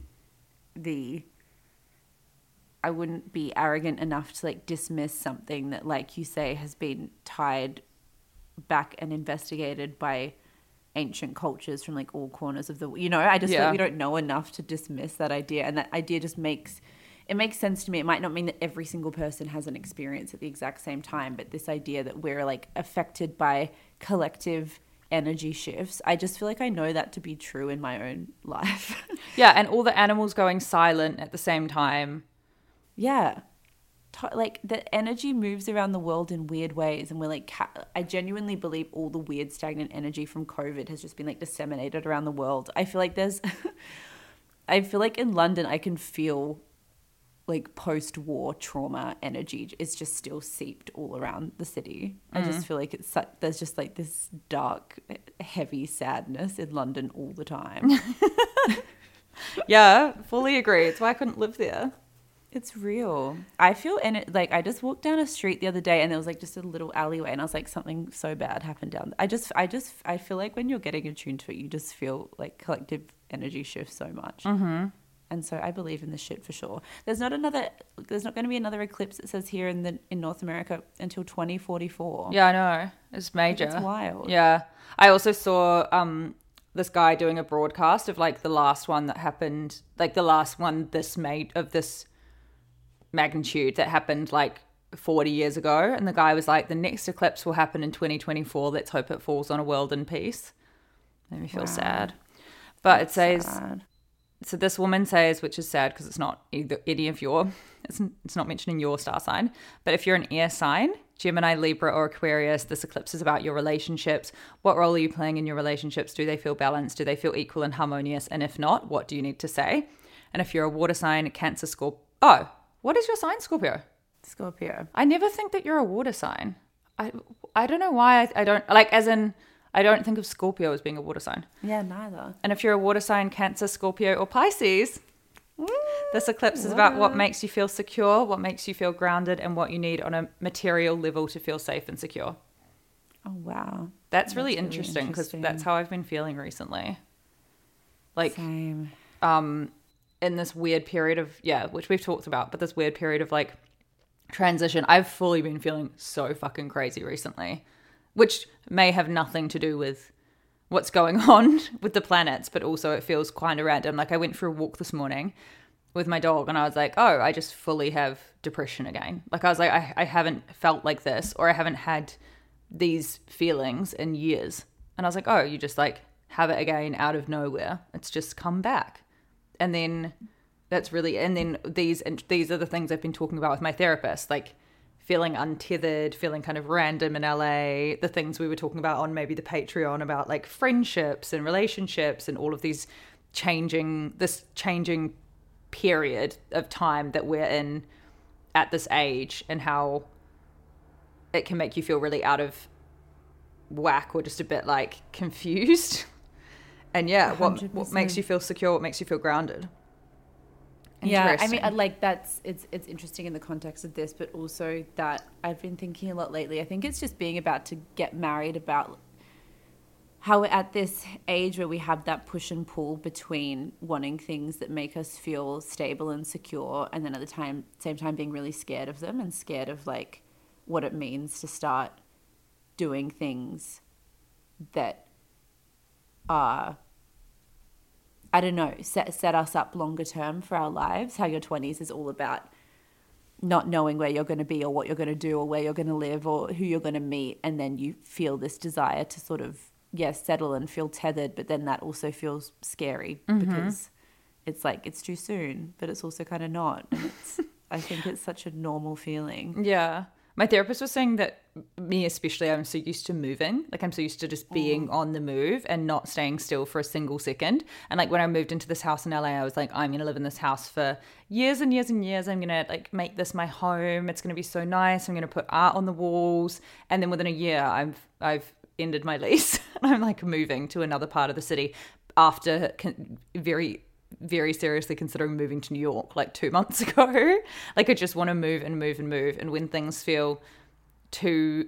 [SPEAKER 6] I wouldn't be arrogant enough to like dismiss something that, like you say, has been tied back and investigated by ancient cultures from like all corners of the, I just feel like we don't know enough to dismiss that idea, and that idea just makes sense to me. It might not mean that every single person has an experience at the exact same time, but this idea that we're like affected by collective energy shifts, I just feel like I know that to be true in my own life.
[SPEAKER 5] Yeah, and all the animals going silent at the same time.
[SPEAKER 6] Yeah. Like the energy moves around the world in weird ways, and we're like, I genuinely believe all the weird stagnant energy from COVID has just been like disseminated around the world. I feel like I feel like in London I can feel like post-war trauma energy is just still seeped all around the city. I just feel like there's just like this dark, heavy sadness in London all the time.
[SPEAKER 5] Yeah, fully agree. It's why I couldn't live there.
[SPEAKER 6] It's real. I feel like I just walked down a street the other day and there was like just a little alleyway, and I was like, something so bad happened down there. I feel like when you're getting attuned to it, you just feel like collective energy shifts so much. Mm-hmm. And so I believe in this shit for sure. There's not going to be another eclipse, it says here in North America, until 2044.
[SPEAKER 5] Yeah, I know. It's major.
[SPEAKER 6] It's wild.
[SPEAKER 5] Yeah. I also saw this guy doing a broadcast of like the last one that happened, like the last one this magnitude that happened like 40 years ago. And the guy was like, the next eclipse will happen in 2024. Let's hope it falls on a world in peace. Made me feel sad. But it says... Sad. So this woman says, which is sad because it's not either any of it's not mentioning your star sign, but if you're an air sign, Gemini, Libra, or Aquarius, this eclipse is about your relationships. What role are you playing in your relationships? Do they feel balanced? Do they feel equal and harmonious? And if not, what do you need to say? And if you're a water sign, Cancer, Scorpio. Oh, what is your sign, Scorpio?
[SPEAKER 6] Scorpio.
[SPEAKER 5] I never think that you're a water sign. I don't know why I don't, like, as in, I don't think of Scorpio as being a water sign.
[SPEAKER 6] Yeah, neither.
[SPEAKER 5] And if you're a water sign, Cancer, Scorpio, or Pisces, this eclipse is about what makes you feel secure, what makes you feel grounded, and what you need on a material level to feel safe and secure.
[SPEAKER 6] Oh, wow.
[SPEAKER 5] That's really interesting because that's how I've been feeling recently. Like,
[SPEAKER 6] same.
[SPEAKER 5] In this weird period of, which we've talked about, but this weird period of like transition, I've fully been feeling so fucking crazy recently, which may have nothing to do with what's going on with the planets, but also it feels kind of random. Like I went for a walk this morning with my dog and I was like, oh, I just fully have depression again. Like I was like, I haven't felt like this, or I haven't had these feelings in years. And I was like, oh, you just like have it again out of nowhere. It's just come back. And then these are the things I've been talking about with my therapist, like feeling untethered, feeling kind of random in LA, the things we were talking about on maybe the Patreon about like friendships and relationships and all of these changing period of time that we're in at this age, and how it can make you feel really out of whack or just a bit like confused. And what makes you feel secure, what makes you feel grounded.
[SPEAKER 6] Yeah, I mean, like it's interesting in the context of this, but also that I've been thinking a lot lately. I think it's just being about to get married, about how we're at this age where we have that push and pull between wanting things that make us feel stable and secure, and then at the same time being really scared of them and scared of like what it means to start doing things that are, I don't know, set us up longer term for our lives. How your 20s is all about not knowing where you're going to be or what you're going to do or where you're going to live or who you're going to meet. And then you feel this desire to sort of settle and feel tethered, but then that also feels scary because it's like it's too soon, but it's also kind of not. And I think it's such a normal feeling.
[SPEAKER 5] Yeah. My therapist was saying that me especially, I'm so used to moving. Like I'm so used to just being on the move and not staying still for a single second. And like when I moved into this house in LA, I was like, I'm going to live in this house for years and years and years. I'm going to like make this my home. It's going to be so nice. I'm going to put art on the walls. And then within a year, I've ended my lease and I'm like moving to another part of the city after very seriously considering moving to New York like 2 months ago. Like I just want to move and move and move. And when things feel too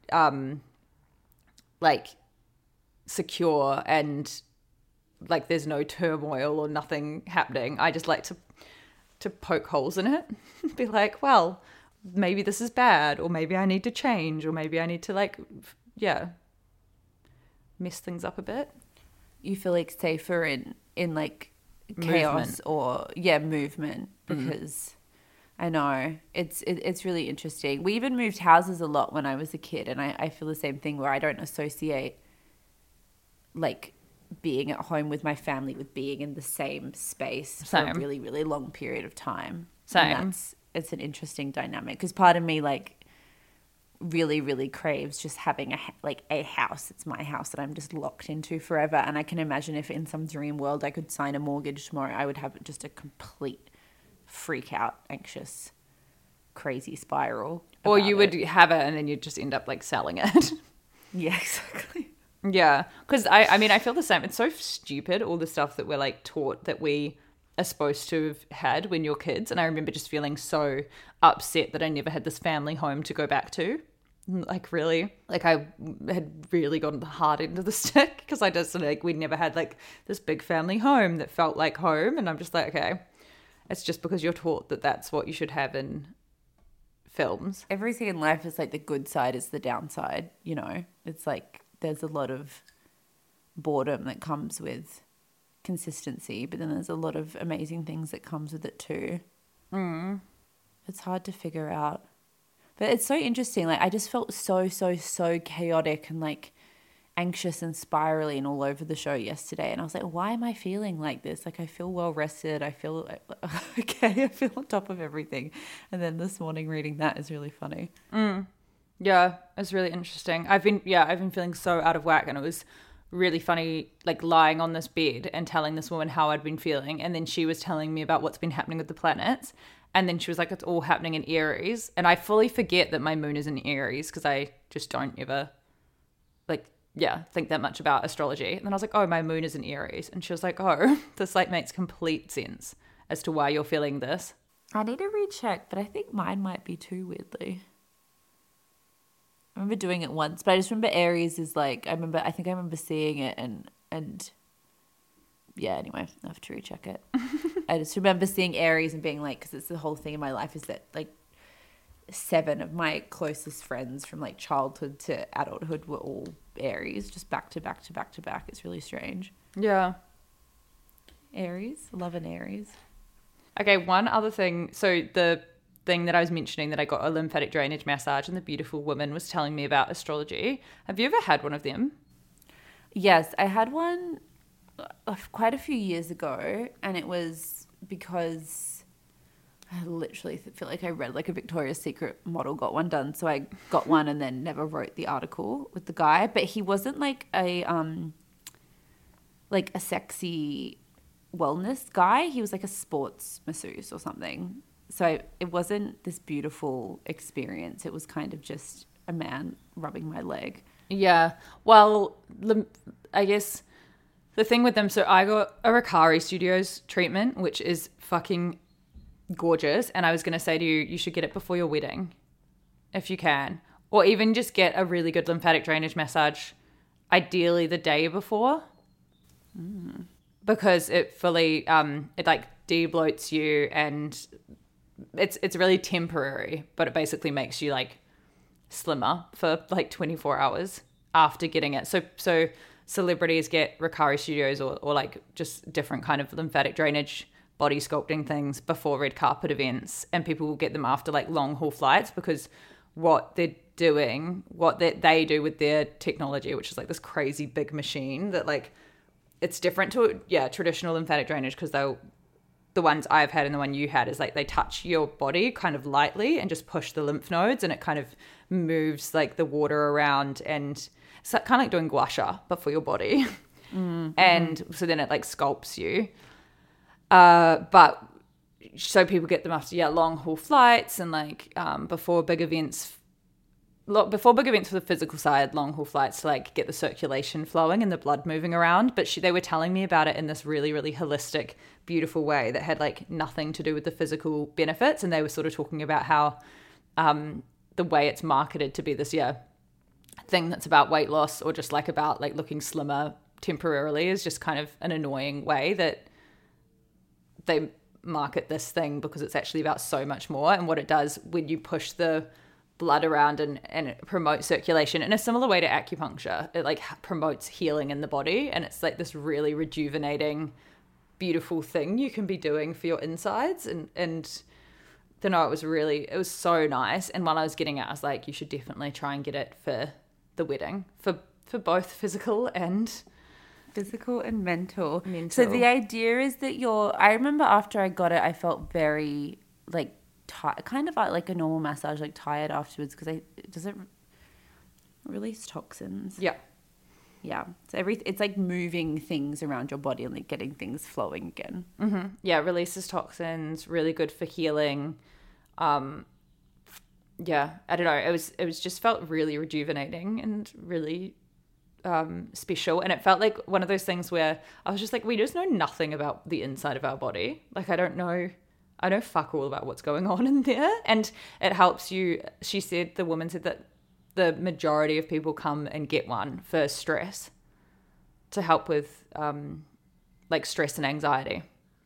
[SPEAKER 5] like secure and like there's no turmoil or nothing happening, I just like to poke holes in it. Be like, well, maybe this is bad, or maybe I need to change, or maybe I need to like mess things up a bit.
[SPEAKER 6] You feel like safer in like chaos or movement, because I know it's really interesting. We even moved houses a lot when I was a kid, and I feel the same thing where I don't associate like being at home with my family with being in the same space for a really, really long period of time. It's an interesting dynamic, because part of me like really, really craves just having a house. It's my house that I'm just locked into forever. And I can imagine if in some dream world I could sign a mortgage tomorrow, I would have just a complete freak out, anxious, crazy spiral.
[SPEAKER 5] Or you would have it and then you'd just end up like selling it.
[SPEAKER 6] Yeah, exactly.
[SPEAKER 5] Yeah. Because I mean, I feel the same. It's so stupid, all the stuff that we're like taught that we are supposed to have had when you're kids. And I remember just feeling so upset that I never had this family home to go back to. Like really, like I had really gotten the hard end of the stick, because I just like we'd never had like this big family home that felt like home. And I'm just like, okay, it's just because you're taught that that's what you should have in films.
[SPEAKER 6] Everything in life is like the good side is the downside, you know. It's like there's a lot of boredom that comes with consistency, but then there's a lot of amazing things that comes with it too. It's hard to figure out, but it's so interesting. Like I just felt so chaotic and like anxious and spiraling all over the show yesterday, and I was like, why am I feeling like this? Like I feel well rested, I feel okay, I feel on top of everything. And then this morning reading that is really funny.
[SPEAKER 5] Yeah, it's really interesting. I've been feeling so out of whack, and it was really funny, like lying on this bed and telling this woman how I'd been feeling, and then she was telling me about what's been happening with the planets, and then she was like, it's all happening in Aries, and I fully forget that my moon is in Aries because I just don't ever think that much about astrology. And then I was like, oh, my moon is in Aries, and she was like, oh, this like makes complete sense as to why you're feeling this.
[SPEAKER 6] I need to recheck, but I think mine might be too, weirdly. I remember doing it once, but I just remember Aries is like, I think I remember seeing it and yeah, anyway, I have to recheck it. I just remember seeing Aries and being like, because it's the whole thing in my life is that like 7 of my closest friends from like childhood to adulthood were all Aries, just back to back to back to back. It's really strange.
[SPEAKER 5] Yeah.
[SPEAKER 6] Aries, love an Aries.
[SPEAKER 5] Okay, one other thing. So the thing that I was mentioning, that I got a lymphatic drainage massage and the beautiful woman was telling me about astrology. Have you ever had one of them?
[SPEAKER 6] Yes, I had one quite a few years ago, and it was because I literally feel like I read like a Victoria's Secret model got one done, so I got one and then never wrote the article with the guy. But he wasn't like a sexy wellness guy. He was like a sports masseuse or something. So it wasn't this beautiful experience. It was kind of just a man rubbing my leg.
[SPEAKER 5] Yeah. Well, I guess the thing with them, so I got a Ricari Studios treatment, which is fucking gorgeous. And I was going to say to you, you should get it before your wedding if you can. Or even just get a really good lymphatic drainage massage, ideally the day before. Because it fully, it like de-bloats you, and it's really temporary, but it basically makes you like slimmer for like 24 hours after getting it. So celebrities get Ricari Studios or like just different kind of lymphatic drainage body sculpting things before red carpet events, and people will get them after like long haul flights, because what they're doing, what they do with their technology, which is like this crazy big machine that like, it's different to, traditional lymphatic drainage, because the ones I've had and the one you had is like they touch your body kind of lightly and just push the lymph nodes, and it kind of moves like the water around, and it's kind of like doing gua sha, but for your body. And so then it like sculpts you. But so people get them after long haul flights, and like before big events for the physical side, long haul flights to like get the circulation flowing and the blood moving around. But they were telling me about it in this really, really holistic, beautiful way that had like nothing to do with the physical benefits. And they were sort of talking about how the way it's marketed to be this thing that's about weight loss, or just like about like looking slimmer temporarily, is just kind of an annoying way that they market this thing, because it's actually about so much more. And what it does when you push the blood around and it promotes circulation in a similar way to acupuncture, it like promotes healing in the body, and it's like this really rejuvenating, beautiful thing you can be doing for your insides. And you know, it was so nice. And while I was getting it, I was like, you should definitely try and get it for the wedding, for both physical and mental.
[SPEAKER 6] So the idea is that I remember after I got it, I felt very like kind of like a normal massage, like tired afterwards, because does it release toxins?
[SPEAKER 5] Yeah.
[SPEAKER 6] So it's like moving things around your body and like getting things flowing again.
[SPEAKER 5] Mm-hmm. Yeah, it releases toxins, really good for healing. Yeah, I don't know. It was just felt really rejuvenating and really special. And it felt like one of those things where I was just like, we just know nothing about the inside of our body. Like, I know fuck all about what's going on in there. And it helps you. The woman said that the majority of people come and get one for stress, to help with like stress and anxiety.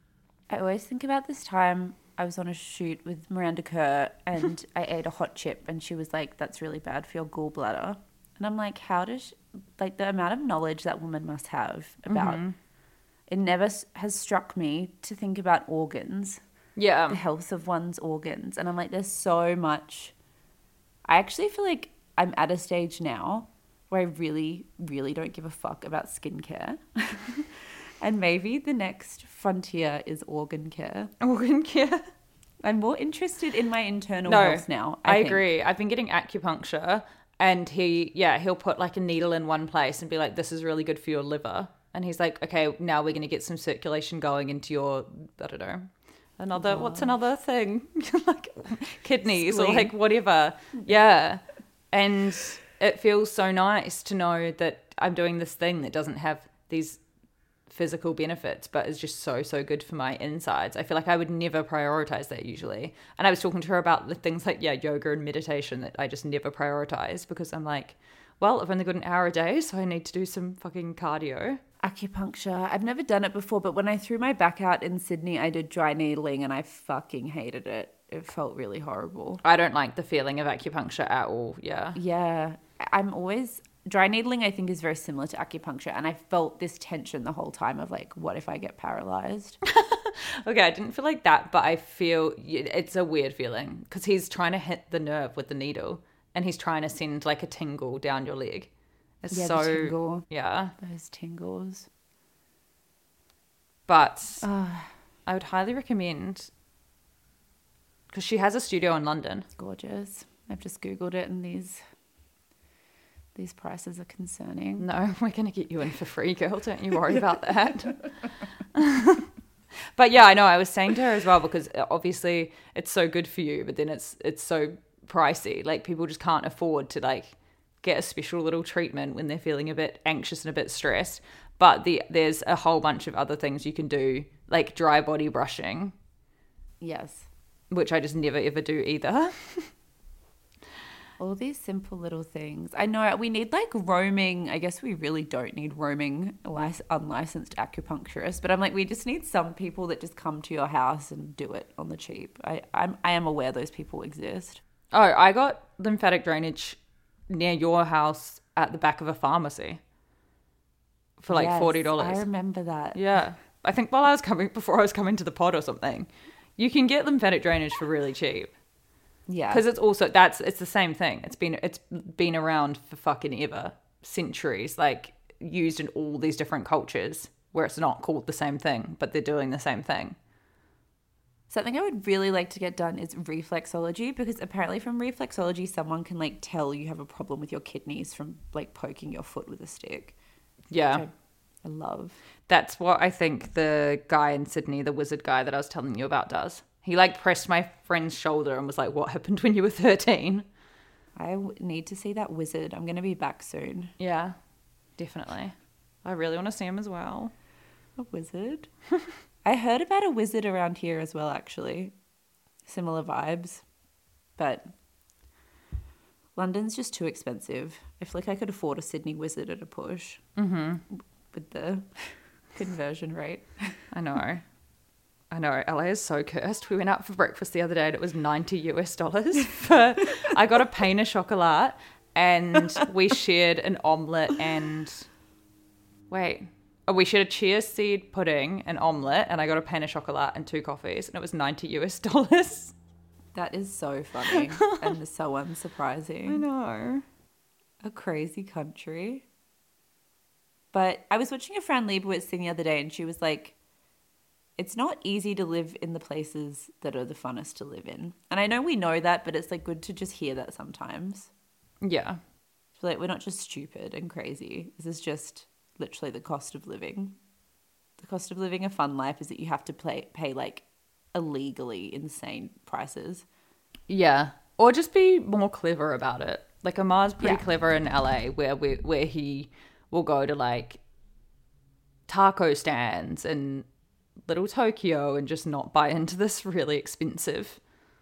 [SPEAKER 6] I always think about this time I was on a shoot with Miranda Kerr, and I ate a hot chip, and she was like, that's really bad for your gallbladder. And I'm like, how does like the amount of knowledge that woman must have about it never has struck me to think about organs. The health of one's organs. And I'm like, there's so much. I actually feel like I'm at a stage now where I really, really don't give a fuck about skincare. And maybe the next frontier is organ care.
[SPEAKER 5] Organ care.
[SPEAKER 6] I'm more interested in my internal health now. I think.
[SPEAKER 5] Agree. I've been getting acupuncture, and he'll put like a needle in one place and be like, this is really good for your liver. And he's like, okay, now we're going to get some circulation going into your, I don't know, what's another thing? Like kidneys Spleen. Or like whatever. Yeah. And it feels so nice to know that I'm doing this thing that doesn't have these physical benefits, but is just so, so good for my insides. I feel like I would never prioritize that usually. And I was talking to her about the things like, yoga and meditation that I just never prioritize, because I'm like, well, I've only got an hour a day, so I need to do some fucking cardio.
[SPEAKER 6] Acupuncture. I've never done it before, but when I threw my back out in Sydney, I did dry needling, and I fucking hated it. It felt really horrible.
[SPEAKER 5] I don't like the feeling of acupuncture at all. Yeah.
[SPEAKER 6] Yeah. Dry needling, I think, is very similar to acupuncture, and I felt this tension the whole time of like, what if I get paralyzed?
[SPEAKER 5] Okay, I didn't feel like that, but I feel it's a weird feeling, because he's trying to hit the nerve with the needle, and he's trying to send like a tingle down your leg. It's
[SPEAKER 6] the tingle.
[SPEAKER 5] Yeah.
[SPEAKER 6] Those tingles.
[SPEAKER 5] But I would highly recommend, because she has a studio in London.
[SPEAKER 6] It's gorgeous. I've just Googled it, and these prices are concerning.
[SPEAKER 5] No, we're going to get you in for free, girl. Don't you worry about that. But yeah, I know. I was saying to her as well, because obviously it's so good for you, but then it's so pricey. Like, people just can't afford to like get a special little treatment when they're feeling a bit anxious and a bit stressed. But there's a whole bunch of other things you can do, like dry body brushing.
[SPEAKER 6] Yes.
[SPEAKER 5] Which I just never ever do either.
[SPEAKER 6] All these simple little things. I know we need like roaming. I guess we really don't need roaming unlicensed acupuncturists, but I'm like, we just need some people that just come to your house and do it on the cheap. I am aware those people exist.
[SPEAKER 5] Oh, I got lymphatic drainage near your house at the back of a pharmacy for like $40.
[SPEAKER 6] I remember that.
[SPEAKER 5] Yeah. I think before I was coming to the pod or something. You can get lymphatic drainage for really cheap.
[SPEAKER 6] Yeah.
[SPEAKER 5] Because it's the same thing. It's been around for fucking ever, centuries, like used in all these different cultures where it's not called the same thing, but they're doing the same thing.
[SPEAKER 6] Something I would really like to get done is reflexology, because apparently from reflexology, someone can like tell you have a problem with your kidneys from like poking your foot with a stick.
[SPEAKER 5] Yeah.
[SPEAKER 6] I love.
[SPEAKER 5] That's what I think the guy in Sydney, the wizard guy that I was telling you about, does. He like pressed my friend's shoulder and was like, what happened when you were 13?
[SPEAKER 6] I need to see that wizard. I'm going to be back soon.
[SPEAKER 5] Yeah, definitely. I really want to see him as well.
[SPEAKER 6] A wizard? I heard about a wizard around here as well, actually. Similar vibes. But London's just too expensive. I feel like I could afford a Sydney wizard at a push. Mm-hmm. With the conversion rate.
[SPEAKER 5] I know. LA is so cursed. We went out for breakfast the other day and it was $90 for, I got a pain au chocolat and we shared an omelette and, we shared a chia seed pudding, an omelette, and I got a pain au chocolat and 2 coffees and it was $90.
[SPEAKER 6] That is so funny and so unsurprising.
[SPEAKER 5] I know.
[SPEAKER 6] A crazy country. But I was watching a Fran Lebowitz thing the other day and she was like, it's not easy to live in the places that are the funnest to live in. And I know we know that, but it's like good to just hear that sometimes.
[SPEAKER 5] Yeah.
[SPEAKER 6] I feel like we're not just stupid and crazy. This is just literally the cost of living. The cost of living a fun life is that you have to pay like illegally insane prices.
[SPEAKER 5] Yeah. Or just be more clever about it. Like Amar's pretty clever in LA where he will go to like taco stands and Little Tokyo and just not buy into this really expensive.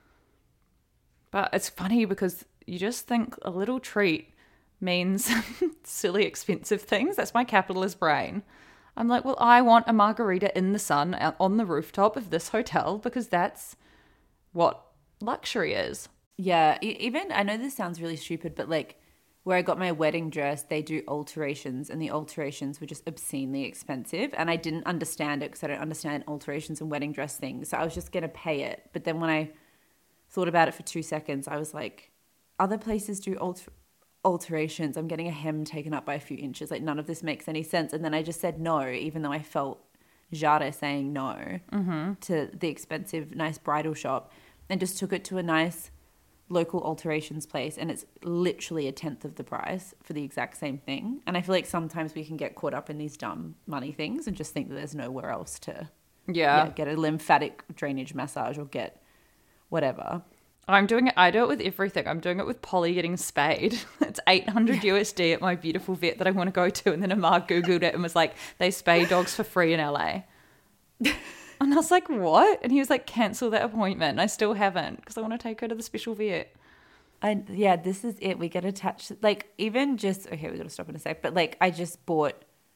[SPEAKER 5] But it's funny because you just think a little treat means silly expensive things. That's my capitalist brain. I'm like, well, I want a margarita in the sun on the rooftop of this hotel because that's what luxury is.
[SPEAKER 6] Yeah, even, I know this sounds really stupid, but like where I got my wedding dress, they do alterations and the alterations were just obscenely expensive. And I didn't understand it because I don't understand alterations and wedding dress things. So I was just going to pay it. But then when I thought about it for 2 seconds, I was like, other places do alterations. I'm getting a hem taken up by a few inches. Like none of this makes any sense. And then I just said no, even though I felt Jade saying no to the expensive, nice bridal shop, and just took it to a nice local alterations place, and it's literally 1/10 of the price for the exact same thing. And I feel like sometimes we can get caught up in these dumb money things and just think that there's nowhere else to get a lymphatic drainage massage or get whatever.
[SPEAKER 5] I do it with everything. I'm doing it with Polly getting spayed. It's $800 USD at my beautiful vet that I want to go to, and then Amar Googled it and was like, they spay dogs for free in LA. And I was like, what? And he was like, cancel that appointment. And I still haven't because I want to take her to the special vet.
[SPEAKER 6] This is it. We get attached. Like, even just, okay, we got to stop in a sec. But like, I just bought,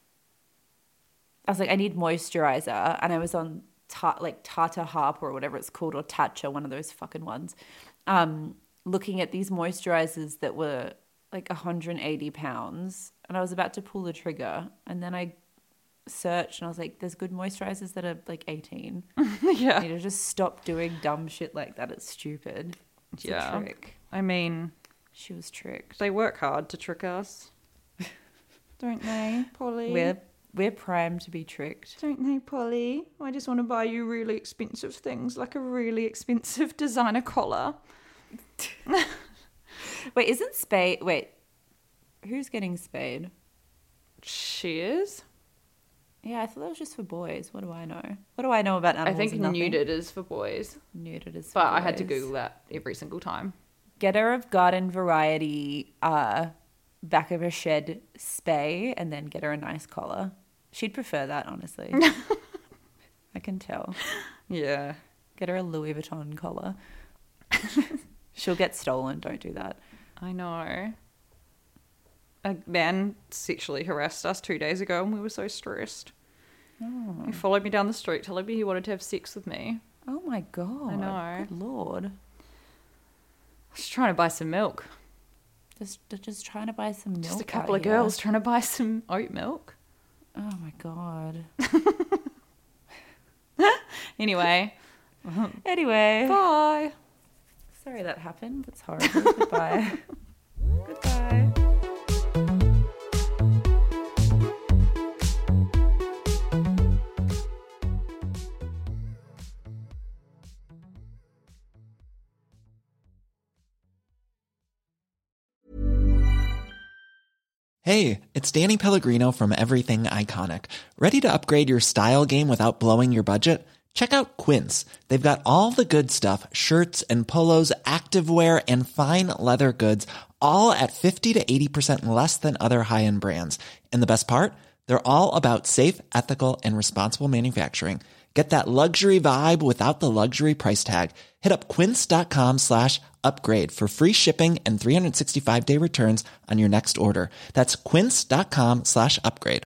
[SPEAKER 6] I was like, I need moisturizer. And I was on Tata Harp or whatever it's called, or Tatcha, one of those fucking ones. Looking at these moisturizers that were like 180 pounds. And I was about to pull the trigger. And then I search and I was like, there's good moisturizers that are like 18.
[SPEAKER 5] Yeah.
[SPEAKER 6] I need to just stop doing dumb shit like that. It's stupid. It's a trick.
[SPEAKER 5] I mean,
[SPEAKER 6] she was tricked.
[SPEAKER 5] They work hard to trick us. Don't they, Polly?
[SPEAKER 6] We're primed to be tricked.
[SPEAKER 5] Don't they, Polly? I just want to buy you really expensive things, like a really expensive designer collar.
[SPEAKER 6] Wait, who's getting spayed?
[SPEAKER 5] She is.
[SPEAKER 6] Yeah, I thought that was just for boys. What do I know? What do I know about animals?
[SPEAKER 5] I think neutered is for boys.
[SPEAKER 6] Neutered is for
[SPEAKER 5] But
[SPEAKER 6] boys.
[SPEAKER 5] I had to Google that every single time.
[SPEAKER 6] Get her of garden variety back of her shed spay, and then get her a nice collar. She'd prefer that, honestly. I can tell.
[SPEAKER 5] Yeah.
[SPEAKER 6] Get her a Louis Vuitton collar. She'll get stolen. Don't do that.
[SPEAKER 5] I know. A man sexually harassed us 2 days ago and we were so stressed. Oh. He followed me down the street telling me he wanted to have sex with me.
[SPEAKER 6] Oh my God.
[SPEAKER 5] I know.
[SPEAKER 6] Good Lord.
[SPEAKER 5] I was trying to buy some milk.
[SPEAKER 6] Just trying to buy some milk.
[SPEAKER 5] Just a couple of girls trying to buy some oat milk.
[SPEAKER 6] Oh my God.
[SPEAKER 5] Anyway.
[SPEAKER 6] Anyway.
[SPEAKER 5] Bye.
[SPEAKER 6] Sorry that happened. That's horrible. Goodbye. Goodbye.
[SPEAKER 7] Hey, it's Danny Pellegrino from Everything Iconic. Ready to upgrade your style game without blowing your budget? Check out Quince. They've got all the good stuff, shirts and polos, activewear, and fine leather goods, all at 50 to 80% less than other high-end brands. And the best part? They're all about safe, ethical, and responsible manufacturing. Get that luxury vibe without the luxury price tag. Hit up quince.com/upgrade for free shipping and 365-day returns on your next order. That's quince.com/upgrade.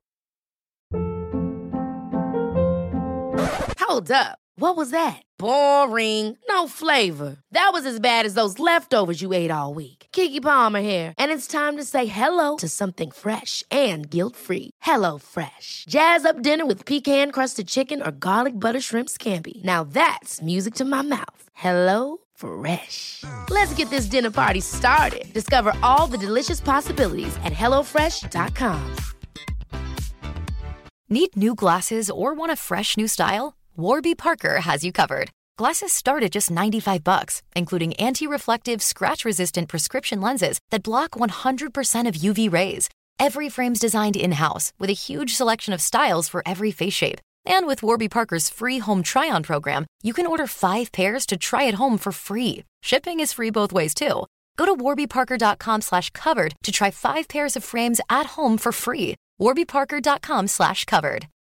[SPEAKER 8] Hold up. What was that? Boring. No flavor. That was as bad as those leftovers you ate all week. Keke Palmer here, and it's time to say hello to something fresh and guilt-free. Hello Fresh. Jazz up dinner with pecan-crusted chicken or garlic butter shrimp scampi. Now that's music to my mouth. Hello Fresh. Let's get this dinner party started. Discover all the delicious possibilities at hellofresh.com.
[SPEAKER 9] Need new glasses or want a fresh new style? Warby Parker has you covered. Glasses start at just $95, including anti-reflective, scratch-resistant prescription lenses that block 100% of UV rays. Every frame's designed in-house with a huge selection of styles for every face shape. And with Warby Parker's free home try-on program, you can order 5 pairs to try at home for free. Shipping is free both ways, too. Go to warbyparker.com/covered to try 5 pairs of frames at home for free. warbyparker.com/covered.